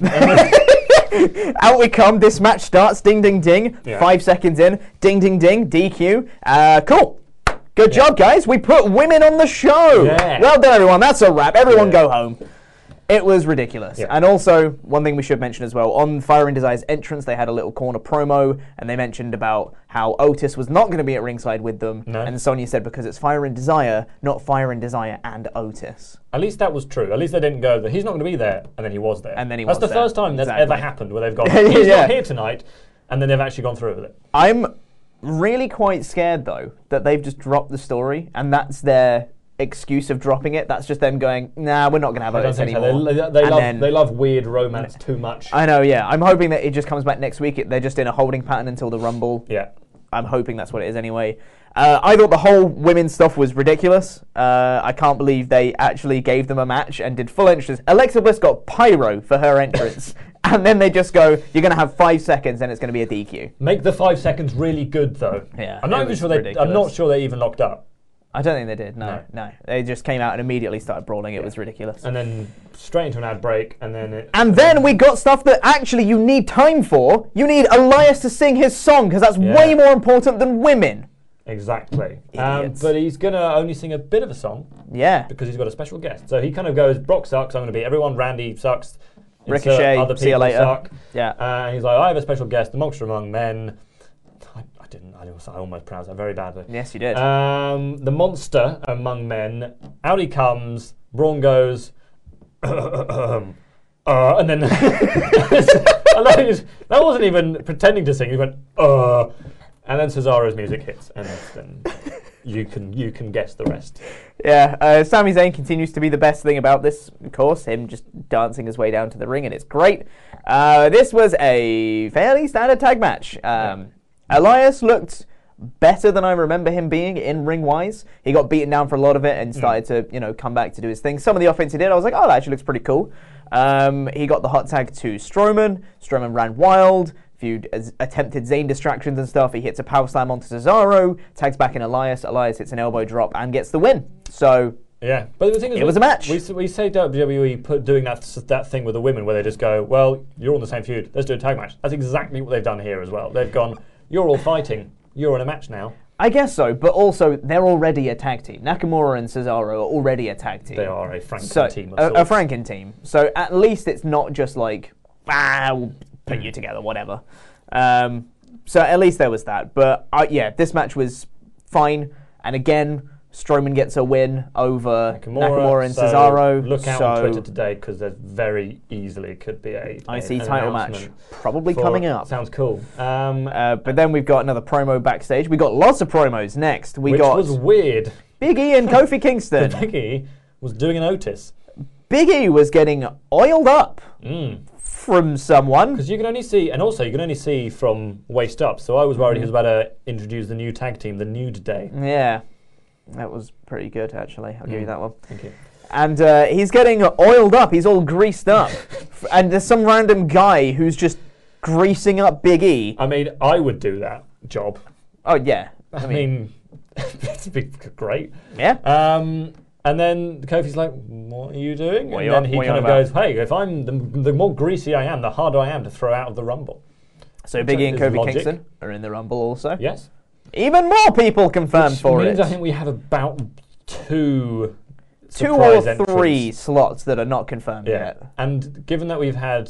Out we come. This match starts. Ding, ding, ding. Yeah. 5 seconds in. Ding, ding, ding. DQ. Cool. Good job, guys. We put women on the show. Yeah. Well done, everyone. That's a wrap. Everyone go home. It was ridiculous. Yeah. And also, one thing we should mention as well, on Fire and Desire's entrance, they had a little corner promo, and they mentioned about how Otis was not going to be at ringside with them. No. And Sonya said because it's Fire and Desire, not Fire and Desire and Otis. At least that was true. At least they didn't go, he's not going to be there, and then he was there. And then he That's was the there. first time that's Exactly. ever happened where they've gone, he's not here tonight, and then they've actually gone through with it. I'm really quite scared, though, that they've just dropped the story, and that's their excuse of dropping it. That's just them going, nah, we're not going to have Otis anymore. They love weird romance too much. I know, yeah. I'm hoping that it just comes back next week. They're just in a holding pattern until the Rumble. Yeah. I'm hoping that's what it is anyway. I thought the whole women's stuff was ridiculous. I can't believe they actually gave them a match and did full entrances. Alexa Bliss got pyro for her entrance. And then they just go, you're going to have 5 seconds and it's going to be a DQ. Make the 5 seconds really good, though. Yeah, I'm not even sure I'm not sure they even locked up. I don't think they did, no. They just came out and immediately started brawling. It was ridiculous. And then straight into an ad break, and then then we got stuff that actually you need time for. You need Elias to sing his song, because that's way more important than women. Exactly. But he's going to only sing a bit of a song. Yeah. Because he's got a special guest. So he kind of goes, Brock sucks, I'm going to beat everyone, Randy sucks. Ricochet, other see you later. Suck. Yeah. And he's like, I have a special guest, the Monster Among Men. I almost pronounced that very badly. Yes, you did. The Monster Among Men. Out he comes. Braun goes, and then that wasn't even pretending to sing. He went, and then Cesaro's music hits, and then you can guess the rest. Yeah, Sami Zayn continues to be the best thing about this, of course, him just dancing his way down to the ring, and it's great. This was a fairly standard tag match. Elias looked better than I remember him being in ring-wise. He got beaten down for a lot of it and started to, come back to do his thing. Some of the offense he did, I was like, oh, that actually looks pretty cool. He got the hot tag to Strowman. Strowman ran wild. Few attempted Zayn distractions and stuff. He hits a power slam onto Cesaro, tags back in Elias. Elias hits an elbow drop and gets the win. So yeah, but the thing is, it was a match. We say WWE doing that thing with the women where they just go, well, you're on the same feud. Let's do a tag match. That's exactly what they've done here as well. They've gone, you're all fighting. You're in a match now. I guess so, but also they're already a tag team. Nakamura and Cesaro are already a tag team. They are a Franken team. A Franken team. So at least it's not just like we'll put you together, whatever. So at least there was that. But this match was fine. And again, Strowman gets a win over Nakamura and Cesaro. Look out on Twitter today because there very easily could be a IC title match probably coming up. Sounds cool. But then we've got another promo backstage. We got lots of promos next. Which was weird. Big E and Kofi Kingston. Big E was doing an Otis. Big E was getting oiled up from someone. Because you can only see, and also you can only see from waist up. So I was worried he was about to introduce the new tag team, the Nude Day. Yeah. That was pretty good, actually. I'll give you that one. Thank you. And he's getting oiled up. He's all greased up. And there's some random guy who's just greasing up Big E. I mean, I would do that job. Oh, yeah. I mean it'd be great. Yeah. And then Kofi's like, what are you doing? And then he kind of goes, hey, if I'm the more greasy I am, the harder I am to throw out of the Rumble. So Big E and Kofi Kingston are in the Rumble also? Yes. Even more people confirmed for it. Which means I think we have about two or three slots that are not confirmed yet. And given that we've had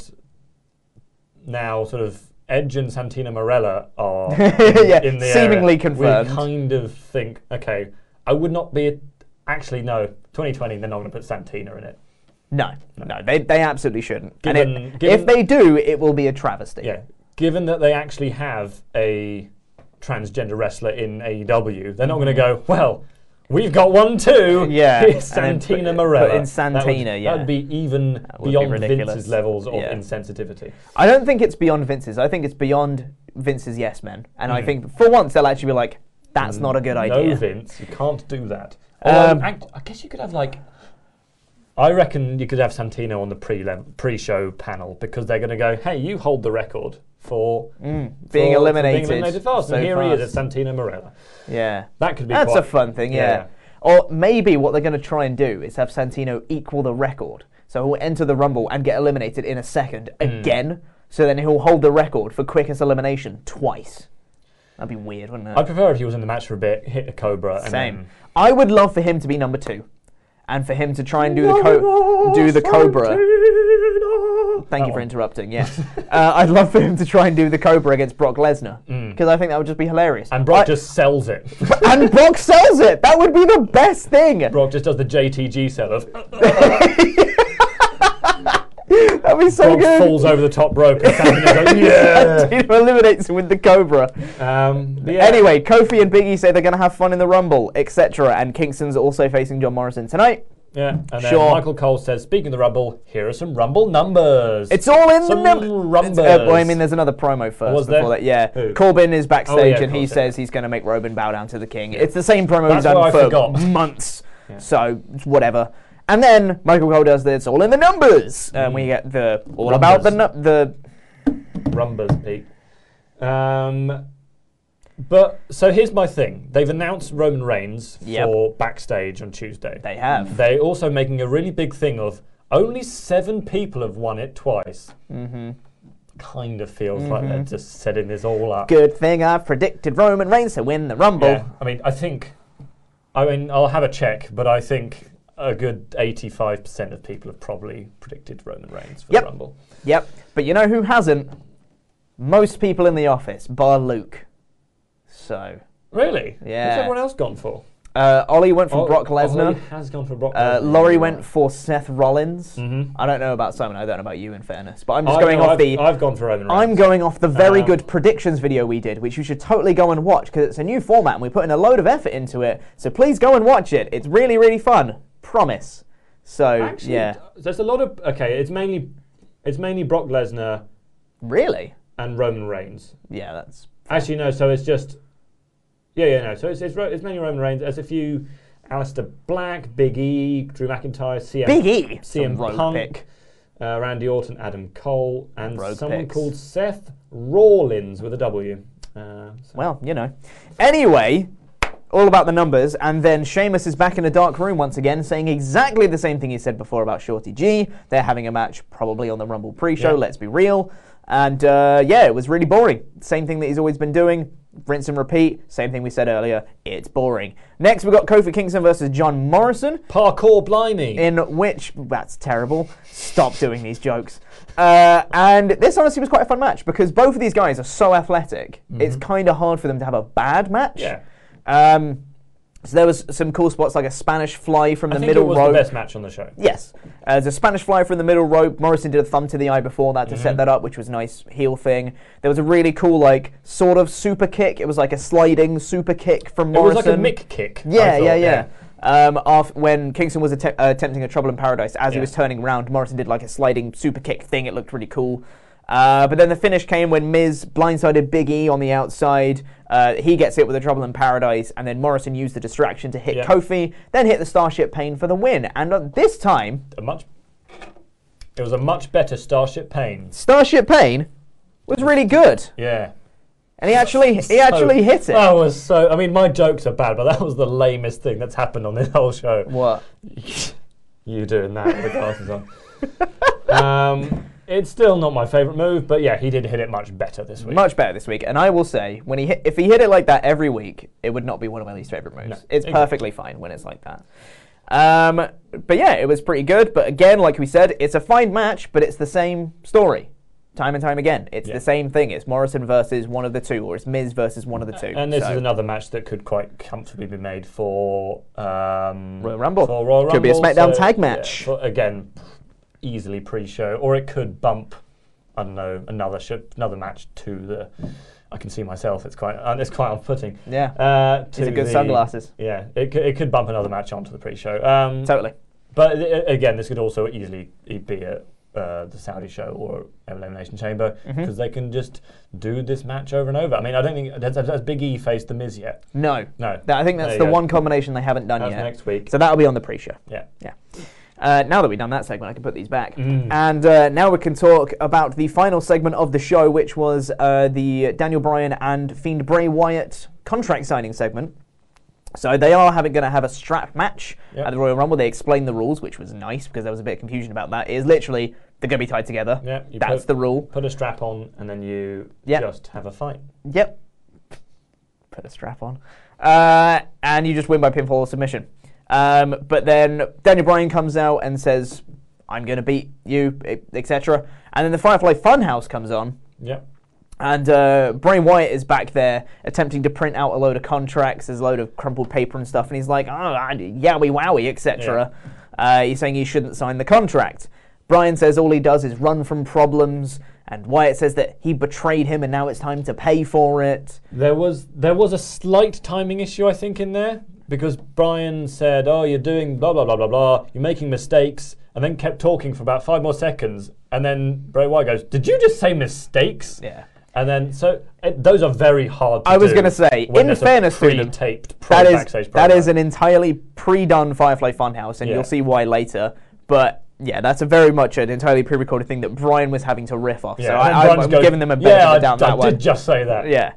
now sort of Edge and Santina Marella are in the seemingly area, confirmed. We kind of think, okay, I would not be... Actually, no. 2020, they're not going to put Santina in it. No, they absolutely shouldn't. If they do, it will be a travesty. Yeah. Given that they actually have a transgender wrestler in AEW, they're not going to go, well, we've got one too. Yeah. Here's Santina Marella. Put in Santina, that would be even beyond Vince's levels of insensitivity. I don't think it's beyond Vince's. I think it's beyond Vince's yes men. And I think for once they'll actually be like, that's not a good idea. No, Vince, you can't do that. I guess you could have I reckon you could have Santino on the pre-show panel because they're going to go, hey, you hold the record for being eliminated fast. So and here fast. he is, Santino Marella. Yeah. That could be That's a fun thing, yeah. Or maybe what they're going to try and do is have Santino equal the record. So he'll enter the Rumble and get eliminated in a second again. So then he'll hold the record for quickest elimination twice. That'd be weird, wouldn't it? I'd prefer if he was in the match for a bit, hit a Cobra. Same. I would love for him to be number 2. And for him to try and do the Cobra. Thank you for interrupting, yes. I'd love for him to try and do the Cobra against Brock Lesnar. Because I think that would just be hilarious. And Brock just sells it. And Brock sells it! That would be the best thing! Brock just does the JTG sell of... That'd be so Brock good. falls over the top rope and Santino goes, yeah! Santino eliminates him with the Cobra. Anyway, Kofi and Big E say they're going to have fun in the Rumble, etc. And Kingston's also facing John Morrison tonight. Yeah, and then Michael Cole says, speaking of the Rumble, here are some Rumble numbers. It's all in the numbers. Well, I mean, there's another promo first. Was there? That. Yeah. Who? Corbin is backstage and he says he's going to make Roman bow down to the king. Yeah. It's the same promo he's done for months. Yeah. So, whatever. And then Michael Cole does this all in the numbers. And we get the all about the Rumbers, Pete. But so here's my thing. They've announced Roman Reigns for backstage on Tuesday. They have. They're also making a really big thing of only 7 people have won it twice. Kind of feels like they're just setting this all up. Good thing I've predicted Roman Reigns to win the Rumble. Yeah, I'll have a check, but I think a good 85% of people have probably predicted Roman Reigns for the Rumble. Yep. But you know who hasn't? Most people in the office, bar Luke. So. Really? Yeah. What's everyone else gone for? Ollie went for Brock Lesnar. Ollie has gone for Brock Lesnar. Laurie went for Seth Rollins. I don't know about Simon. I don't know about you, in fairness. But I'm just going off I've gone for Roman Reigns. I'm going off the very good predictions video we did, which you should totally go and watch because it's a new format and we put in a load of effort into it. So please go and watch it. It's really, really fun. Promise. So actually, yeah, there's a lot of It's mainly Brock Lesnar. Really? And Roman Reigns. Yeah, that's actually no. So it's just So it's mainly Roman Reigns. There's a few: Aleister Black, Big E, Drew McIntyre, CM Punk, Randy Orton, Adam Cole, and someone called Seth Rollins with a W. Well, you know. Anyway. All about the numbers, and then Sheamus is back in a dark room once again, saying exactly the same thing he said before about Shorty G. They're having a match probably on the Rumble pre-show, let's be real. And it was really boring. Same thing that he's always been doing. rinse and repeat. Same thing we said earlier. It's boring. Next, we've got Kofi Kingston versus John Morrison. Parkour blimey. In which, that's terrible. Stop doing these jokes. And this honestly was quite a fun match because both of these guys are so athletic. It's kind of hard for them to have a bad match. Yeah. So there was some cool spots like a Spanish fly from the middle rope. I think it was the best match on the show. Yes. There's a Spanish fly from the middle rope. Morrison did a thumb to the eye before that to set that up, which was a nice heel thing. There was a really cool, like, sort of super kick. It was like a sliding super kick from Morrison. It was like a Mick kick. Yeah. When Kingston was attempting a Trouble in Paradise, as he was turning around, Morrison did like a sliding super kick thing. It looked really cool. But then the finish came when Miz blindsided Big E on the outside. He gets hit with a Trouble in Paradise, and then Morrison used the distraction to hit Kofi, then hit the Starship Pain for the win. And this time... It was a much better Starship Pain. Starship Pain was really good. Yeah. And he actually hit it. That was so... I mean, my jokes are bad, but that was the lamest thing that's happened on this whole show. What? You doing that with the glasses on. It's still not my favourite move, but yeah, he did hit it much better this week. Much better this week. And I will say, if he hit it like that every week, it would not be one of my least favourite moves. No, it's perfectly fine when it's like that. But yeah, it was pretty good. But again, like we said, it's a fine match, but it's the same story. Time and time again. It's the same thing. It's Morrison versus one of the two, or it's Miz versus one of the two. And this is another match that could quite comfortably be made for Royal Rumble. For Royal Rumble. Could be a SmackDown tag match. Yeah, again, easily pre-show, or it could bump, I don't know, another match to the... I can see myself. It's quite off-putting. Yeah. These are good sunglasses. Yeah. It could bump another match onto the pre-show. Totally. But again, this could also easily be at the Saudi show or Elimination Chamber because they can just do this match over and over. I mean, I don't think has Big E faced The Miz yet. No. I think that's the one combination they haven't done yet. Next week. So that'll be on the pre-show. Yeah. Now that we've done that segment, I can put these back. And now we can talk about the final segment of the show, which was the Daniel Bryan and Fiend Bray Wyatt contract signing segment. So they are going to have a strap match at the Royal Rumble. They explained the rules, which was nice because there was a bit of confusion about that. It is literally, they're going to be tied together. Yeah, that's the rule. Put a strap on and then you just have a fight. Yep. Put a strap on. And you just win by pinfall or submission. But then Daniel Bryan comes out and says, I'm going to beat you, etc. And then the Firefly Funhouse comes on. Yep. And Bray Wyatt is back there attempting to print out a load of contracts. There's a load of crumpled paper and stuff. And he's like, yowie wowie, etc. He's saying he shouldn't sign the contract. Bryan says all he does is run from problems. And Wyatt says that he betrayed him and now it's time to pay for it. There was a slight timing issue, I think, in there. Because Bryan said, you're doing blah, blah, blah, blah, blah. You're making mistakes. And then kept talking for about 5 more seconds. And then Bray Wyatt goes, did you just say mistakes? Yeah. And then, those are very hard to do. I was going to say, in fairness to them, that is an entirely pre-done Firefly Funhouse, and you'll see why later. But, yeah, that's very much an entirely pre-recorded thing that Bryan was having to riff off. Yeah, so I'm giving them a benefit of the doubt that way. I did just say that. Yeah.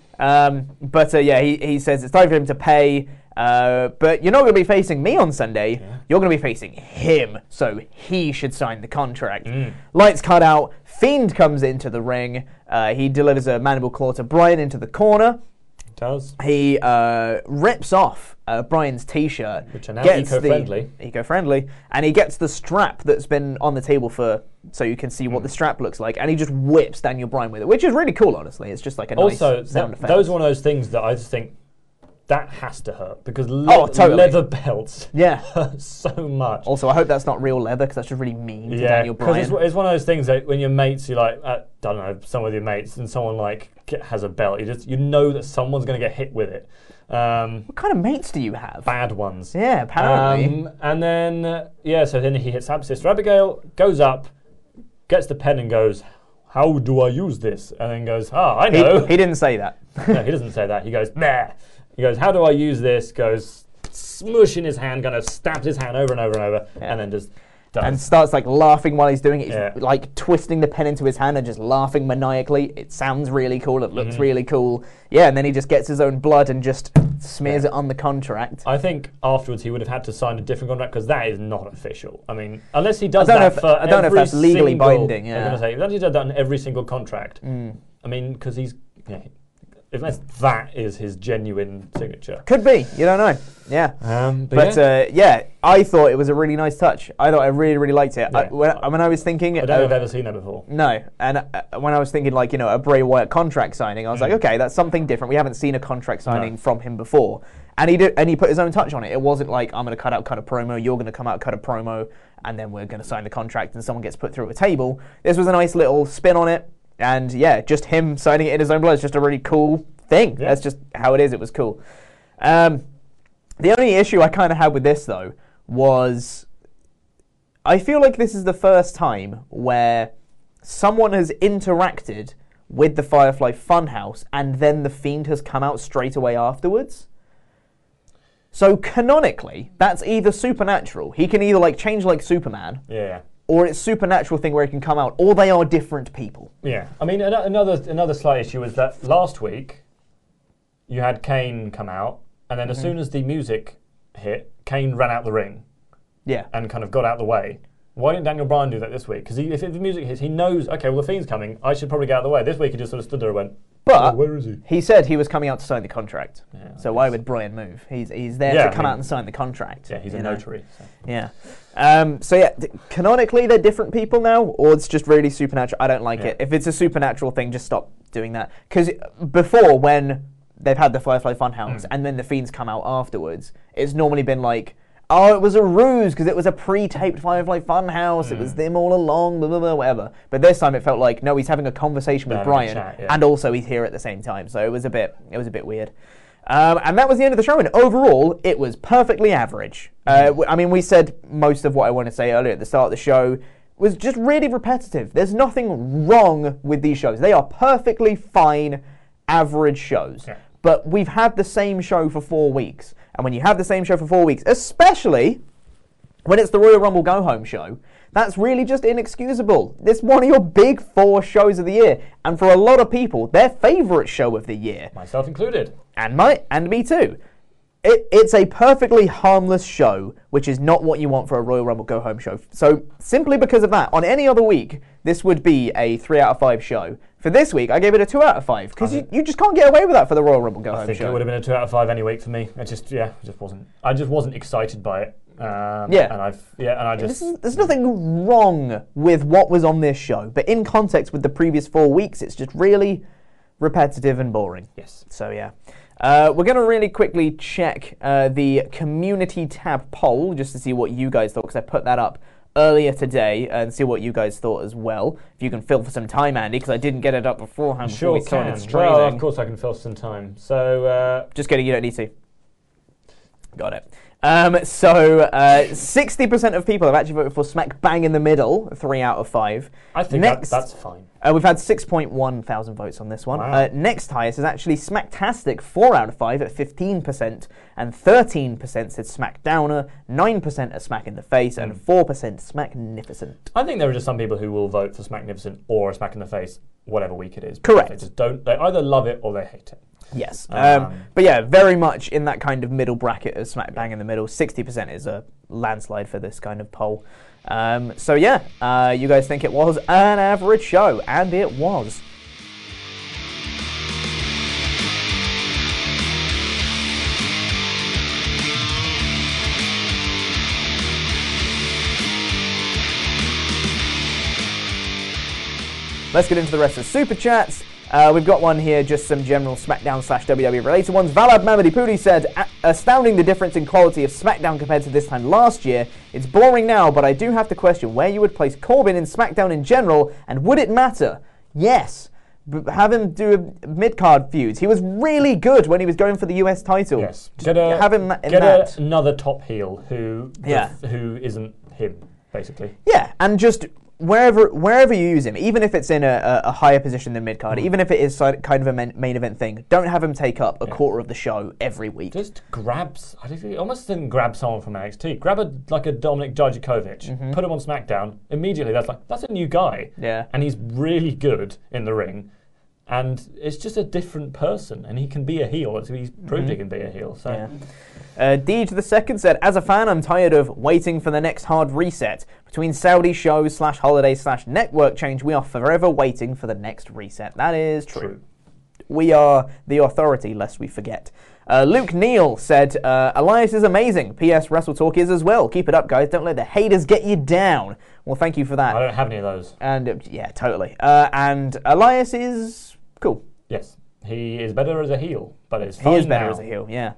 He says it's time for him to pay, but you're not going to be facing me on Sunday. Yeah. You're going to be facing him, so he should sign the contract. Lights cut out. Fiend comes into the ring. He delivers a mandible claw to Bryan into the corner. Does. He rips off Bryan's t-shirt. Which are now eco-friendly. Eco-friendly. And he gets the strap that's been on the table so you can see what the strap looks like. And he just whips Daniel Bryan with it, which is really cool, honestly. It's just like a nice sound effect. Those are one of those things that I just think that has to hurt because leather belts hurt so much. Also, I hope that's not real leather because that's just really mean to Daniel Bryan. Because it's one of those things that when your mates, you're like, I don't know, some of your mates, and someone has a belt, you know that someone's going to get hit with it. What kind of mates do you have? Bad ones. Yeah, apparently. And then, so then he hits up Sister Abigail, goes up, gets the pen and goes, how do I use this? And then goes, I know. He didn't say that. No, he doesn't say that. He goes, there. He goes, how do I use this? Goes, smush in his hand, kind of stabs his hand over and over and over, and then just does. And starts laughing while he's doing it. He's twisting the pen into his hand and just laughing maniacally. It sounds really cool. It looks really cool. Yeah, and then he just gets his own blood and just smears it on the contract. I think afterwards he would have had to sign a different contract because that is not official. I mean, unless he does that for I don't know if that's legally binding. Yeah. I'm going to say, unless he does that on every single contract. I mean, because he's... unless that is his genuine signature. Could be. You don't know. Yeah. But I thought it was a really nice touch. I thought I really, really liked it. Yeah. When I was thinking... I don't know if I've ever seen that before. No. And when I was thinking, like, a Bray Wyatt contract signing, I was like, okay, that's something different. We haven't seen a contract signing from him before. And he put his own touch on it. It wasn't like, I'm going to cut a promo, you're going to come out, cut a promo, and then we're going to sign the contract and someone gets put through a table. This was a nice little spin on it. And yeah, just him signing it in his own blood is just a really cool thing. Yeah. That's just how it is. It was cool. The only issue I kind of had with this, though, was I feel like this is the first time where someone has interacted with the Firefly Funhouse and then The Fiend has come out straight away afterwards. So canonically, that's either supernatural. He can either change like Superman. Yeah. Or it's supernatural thing where he can come out, or they are different people. Yeah. I mean, another slight issue was that last week you had Kane come out, and then as soon as the music hit, Kane ran out the ring. Yeah. And kind of got out of the way. Why didn't Daniel Bryan do that this week? Because if the music hits, he knows, okay, well, the Fiend's coming, I should probably get out of the way. This week he just sort of stood there and went, but where is he? He said he was coming out to sign the contract. Yeah, so why would Bryan move? He's there to come out and sign the contract. Yeah, he's a notary. So. Yeah. Canonically they're different people now, or it's just really supernatural. I don't like it. If it's a supernatural thing, just stop doing that. Because before, when they've had the Firefly Funhouse and then the Fiends come out afterwards, it's normally been like, oh, it was a ruse because it was a pre-taped Firefly Funhouse. It was them all along, blah, blah, blah, whatever. But this time it felt like, no, he's having a conversation with Bryan, and also he's here at the same time. So it was a bit weird. And that was the end of the show. And overall, it was perfectly average. I mean, we said most of what I wanted to say earlier at the start of the show was just really repetitive. There's nothing wrong with these shows. They are perfectly fine, average shows. Yeah. But we've had the same show for 4 weeks. And when you have the same show for 4 weeks, especially when it's the Royal Rumble Go Home show, that's really just inexcusable. It's one of your big 4 shows of the year. And for a lot of people, their favourite show of the year. Myself included. And me too. It's a perfectly harmless show, which is not what you want for a Royal Rumble Go Home show. So simply because of that, on any other week, this would be a 3 out of 5 show. For this week, I gave it a 2 out of 5 because you just can't get away with that for the Royal Rumble Go Home show. I think it would have been a 2 out of 5 any week for me. I just wasn't excited by it. There's nothing wrong with what was on this show, but in context with the previous 4 weeks, it's just really repetitive and boring. Yes. So yeah. We're going to really quickly check the community tab poll just to see what you guys thought, because I put that up earlier today, and see what you guys thought as well. If you can fill for some time, Andy, because I didn't get it up beforehand before we started streaming. Well, of course I can fill some time. So just kidding, you don't need to. Got it. 60% of people have actually voted for smack bang in the middle, 3 out of 5. I think that's fine. We've had 6.1 thousand votes on this one. Wow. Next highest is actually Smacktastic, 4 out of 5 at 15%, and 13% said Smackdowner, 9% are Smack in the Face, and 4% Smacknificent. I think there are just some people who will vote for Smacknificent or a Smack in the Face, whatever week it is. Correct. They just don't. They either love it or they hate it. Yes. But yeah, very much in that kind of middle bracket of smack bang in the middle. 60% is a landslide for this kind of poll. So yeah, you guys think it was an average show, and it was. Let's get into the rest of the Super Chats. We've got one here, just some general SmackDown/WWE related ones. Valad Mamadipudi said, astounding the difference in quality of SmackDown compared to this time last year. It's boring now, but I do have to question where you would place Corbin in SmackDown in general, and would it matter? Yes. Have him do mid-card feuds. He was really good when he was going for the US title. Yes. Get another top heel who isn't him, basically. Yeah, and just wherever you use him, even if it's in a higher position than mid-card, even if it is kind of a main event thing, don't have him take up a quarter of the show every week. Just almost didn't grab someone from NXT. Grab a Dominik Dijakovic, put him on SmackDown, immediately that's a new guy. Yeah. And he's really good in the ring. And it's just a different person, and he can be a heel. He's proved he can be a heel. So. Yeah. Deej the Second said, as a fan, I'm tired of waiting for the next hard reset. Between Saudi shows /holiday/network change, we are forever waiting for the next reset. That is true. We are the authority, lest we forget. Luke Neal said, Elias is amazing. P.S. Wrestle Talk is as well. Keep it up, guys. Don't let the haters get you down. Well, thank you for that. I don't have any of those. And yeah, totally. And Elias is cool. Yes. He is better as a heel, but it's fine. He is better as a heel, yeah.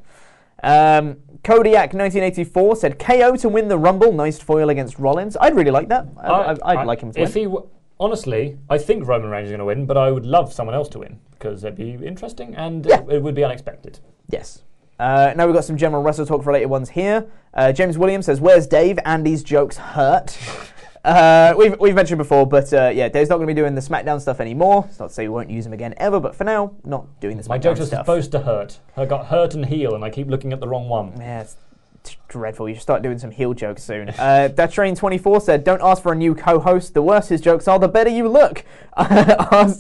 Kodiak 1984 said, KO to win the Rumble. Nice foil against Rollins. I'd really like that. I'd like him to win. Honestly, I think Roman Reigns is going to win, but I would love someone else to win because it'd be interesting and it would be unexpected. Yes. Now we've got some general Wrestle Talk related ones here. James Williams says, where's Dave? Andy's jokes hurt. We've mentioned before, but yeah, Dave's not going to be doing the SmackDown stuff anymore. It's not to say we won't use him again ever, but for now, not doing the SmackDown stuff. My jokes are supposed to hurt. I got hurt and heel, and I keep looking at the wrong one. Yeah, it's dreadful. You should start doing some heel jokes soon. Datrain24 said, don't ask for a new co-host. The worse his jokes are, the better you look. Ask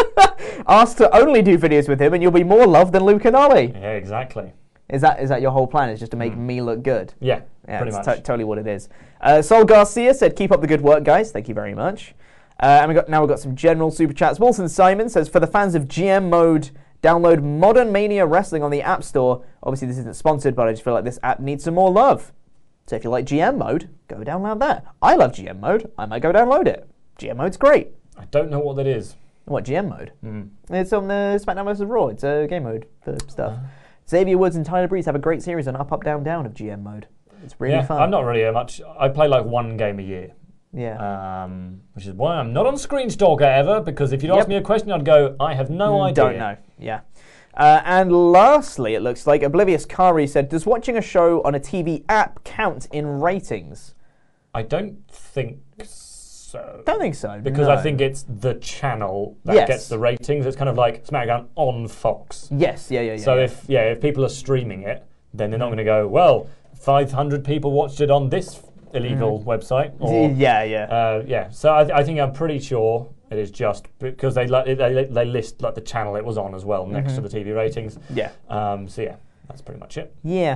to only do videos with him, and you'll be more loved than Luke and Ollie. Yeah, exactly. Is that your whole plan? Is just to make me look good? Yeah, pretty much. Totally what it is. Sol Garcia said, keep up the good work, guys. Thank you very much. And we've got some general super chats. Wilson Simon says, for the fans of GM Mode, download Modern Mania Wrestling on the App Store. Obviously, this isn't sponsored, but I just feel like this app needs some more love. So if you like GM Mode, go download that. I love GM Mode. I might go download it. GM Mode's great. I don't know what that is. What, GM Mode? It's on the SmackDown vs. Raw. It's a game mode for stuff. Xavier Woods and Tyler Breeze have a great series on Up, Up, Down, Down of GM Mode. It's really fun. I'm not really much. I play like one game a year. Yeah. Which is why I'm not on Screen Stalker ever, because if you'd ask me a question, I'd go, I have no idea. Don't know. Yeah. And lastly, it looks like Oblivious Kari said, does watching a show on a TV app count in ratings? I don't think so. Don't think so. Because I think it's the channel that gets the ratings. It's kind of like SmackDown on Fox. Yes, yeah. So if people are streaming it, then they're not going to go, well, 500 people watched it on this illegal website. Or, So I think I'm pretty sure it is just because they list like the channel it was on as well next to the TV ratings. Yeah. So yeah, that's pretty much it. Yeah.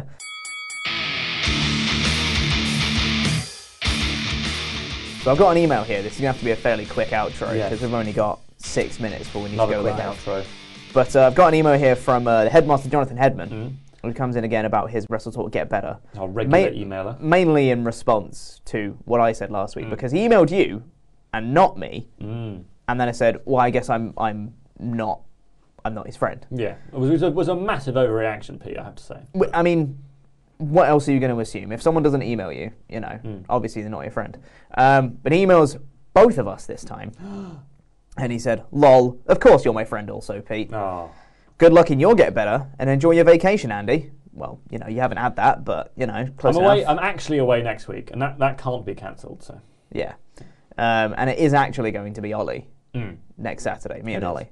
So I've got an email here. This is going to have to be a fairly quick outro because we've only got 6 minutes before we need to go quick live. Outro. But I've got an email here from the headmaster, Jonathan Hedman, who comes in again about his Wrestle Talk Get Better. Our regular emailer. Mainly in response to what I said last week, because he emailed you and not me, and then I said, well, I guess I'm not his friend. Yeah, it was a massive overreaction, Pete, I have to say. I mean, what else are you going to assume? If someone doesn't email you, obviously they're not your friend. But he emails both of us this time. And he said, lol, of course you're my friend also, Pete. Oh. Good luck in your Get Better, and enjoy your vacation, Andy. Well, you haven't had that, but, close enough. I'm actually away next week, and that can't be cancelled, so. Yeah. And it is actually going to be Ollie next Saturday, me and Ollie.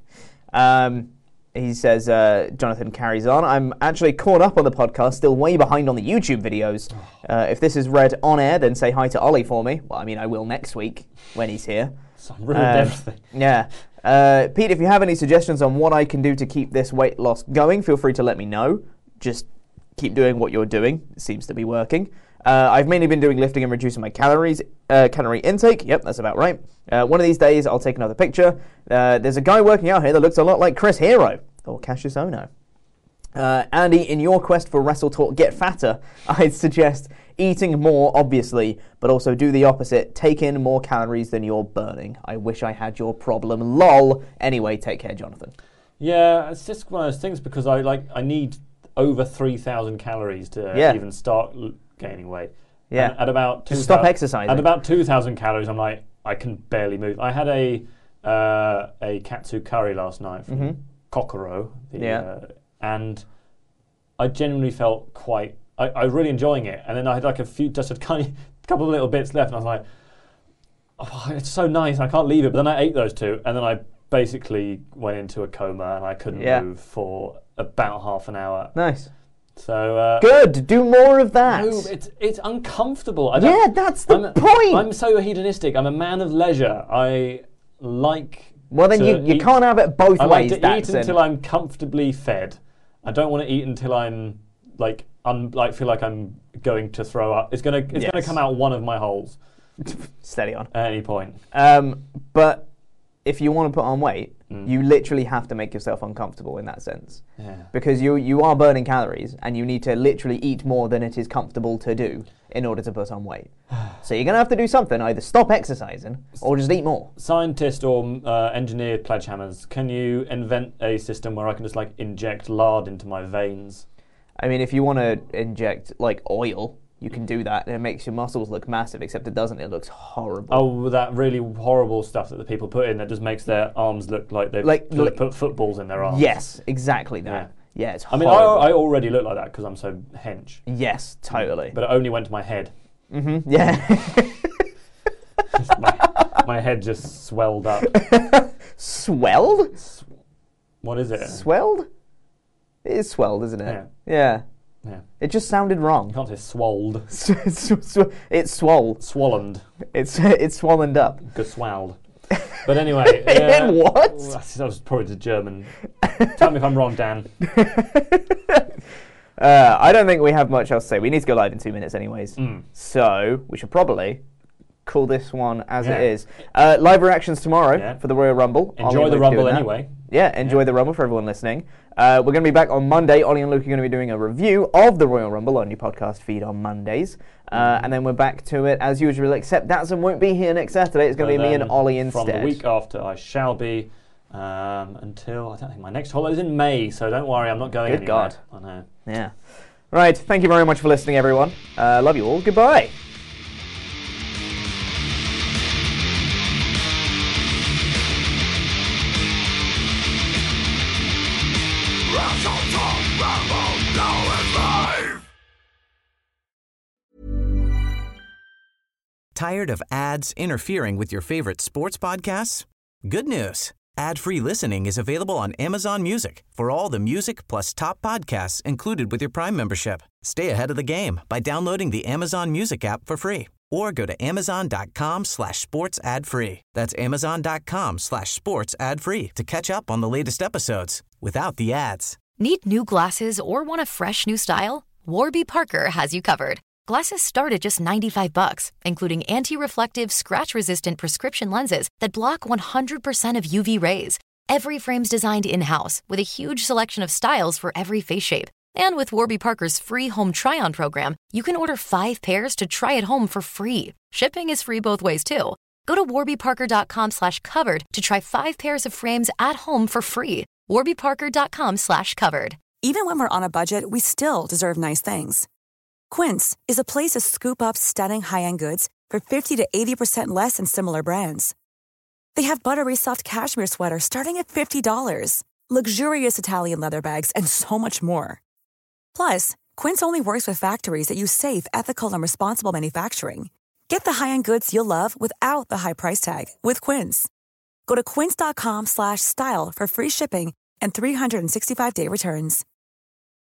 He says, Jonathan carries on, I'm actually caught up on the podcast, still way behind on the YouTube videos. If this is read on air, then say hi to Ollie for me. Well, I mean, I will next week when he's here. So I'm ruined everything. Yeah. Pete, if you have any suggestions on what I can do to keep this weight loss going, feel free to let me know. Just keep doing what you're doing. It seems to be working. I've mainly been doing lifting and reducing my calorie intake. Yep, that's about right. One of these days, I'll take another picture. There's a guy working out here that looks a lot like Chris Hero or Cassius Ohno. Andy, in your quest for Wrestle Talk Get Fatter, I'd suggest eating more, obviously, but also do the opposite. Take in more calories than you're burning. I wish I had your problem. Lol. Anyway, take care, Jonathan. Yeah, it's just one of those things because I need over 3,000 calories to even start gaining weight. Yeah. And at about just stop exercising. At about 2,000 calories, I'm like, I can barely move. I had a katsu curry last night from Kokoro. And I genuinely felt quite. I was really enjoying it, and then I had like couple of little bits left, and I was like, "Oh, it's so nice! I can't leave it." But then I ate those two, and then I basically went into a coma, and I couldn't move for about half an hour. Nice. So good. Do more of that. No, it's uncomfortable. That's the point. I'm so hedonistic. I'm a man of leisure. I like. Well, then you can't have it both ways. I like to eat until I'm comfortably fed. I don't want to eat until I'm feel like I'm going to throw up. It's gonna come out one of my holes. Steady on. At any point. But if you want to put on weight, You literally have to make yourself uncomfortable in that sense. Yeah. Because you are burning calories, and you need to literally eat more than it is comfortable to do in order to put on weight. So you're going to have to do something, either stop exercising or just eat more. Scientist or engineered Pledgehammers, can you invent a system where I can just like inject lard into my veins? I mean, if you want to inject like oil, you can do that, and it makes your muscles look massive, except it doesn't. It looks horrible. Oh, that really horrible stuff that the people put in that just makes their arms look like they've put footballs in their arms. Yes, exactly that. Yeah, it's I mean, horrible. I already look like that because I'm so hench. Yes, totally. But it only went to my head. Mm-hmm, yeah. my head just swelled up. Swelled? What is it? Swelled? It is swelled, isn't it? Yeah. It just sounded wrong. You can't say swolled. It's swole. Swollened. It's swollened up. Geswalled. But anyway. What? That was probably the German. Tell me if I'm wrong, Dan. I don't think we have much else to say. We need to go live in 2 minutes anyways. So we should probably call this one as it is. Live reactions tomorrow for the Royal Rumble. Enjoy the Rumble anyway. Yeah, enjoy the Rumble for everyone listening. We're going to be back on Monday. Ollie and Luke are going to be doing a review of the Royal Rumble on your podcast feed on Mondays. And then we're back to it as usual, except Datsun won't be here next Saturday. It's going to be me and Ollie instead. From the week after, I shall be until, I don't think my next holiday's in May, so don't worry, I'm not going anywhere. Good God. I know. Yeah. Right, thank you very much for listening, everyone. Love you all. Goodbye. Tired of ads interfering with your favorite sports podcasts? Good news. Ad-free listening is available on Amazon Music for all the music plus top podcasts included with your Prime membership. Stay ahead of the game by downloading the Amazon Music app for free or go to amazon.com/sports ad free. That's amazon.com/sports ad free to catch up on the latest episodes without the ads. Need new glasses or want a fresh new style? Warby Parker has you covered. Glasses start at just $95, including anti-reflective, scratch-resistant prescription lenses that block 100% of UV rays. Every frame's designed in-house with a huge selection of styles for every face shape. And with Warby Parker's free home try-on program, you can order 5 pairs to try at home for free. Shipping is free both ways, too. Go to warbyparker.com/covered to try 5 pairs of frames at home for free. warbyparker.com/covered. Even when we're on a budget, we still deserve nice things. Quince is a place to scoop up stunning high-end goods for 50 to 80% less than similar brands. They have buttery soft cashmere sweaters starting at $50, luxurious Italian leather bags, and so much more. Plus, Quince only works with factories that use safe, ethical, and responsible manufacturing. Get the high-end goods you'll love without the high price tag with Quince. Go to quince.com/style for free shipping and 365-day returns.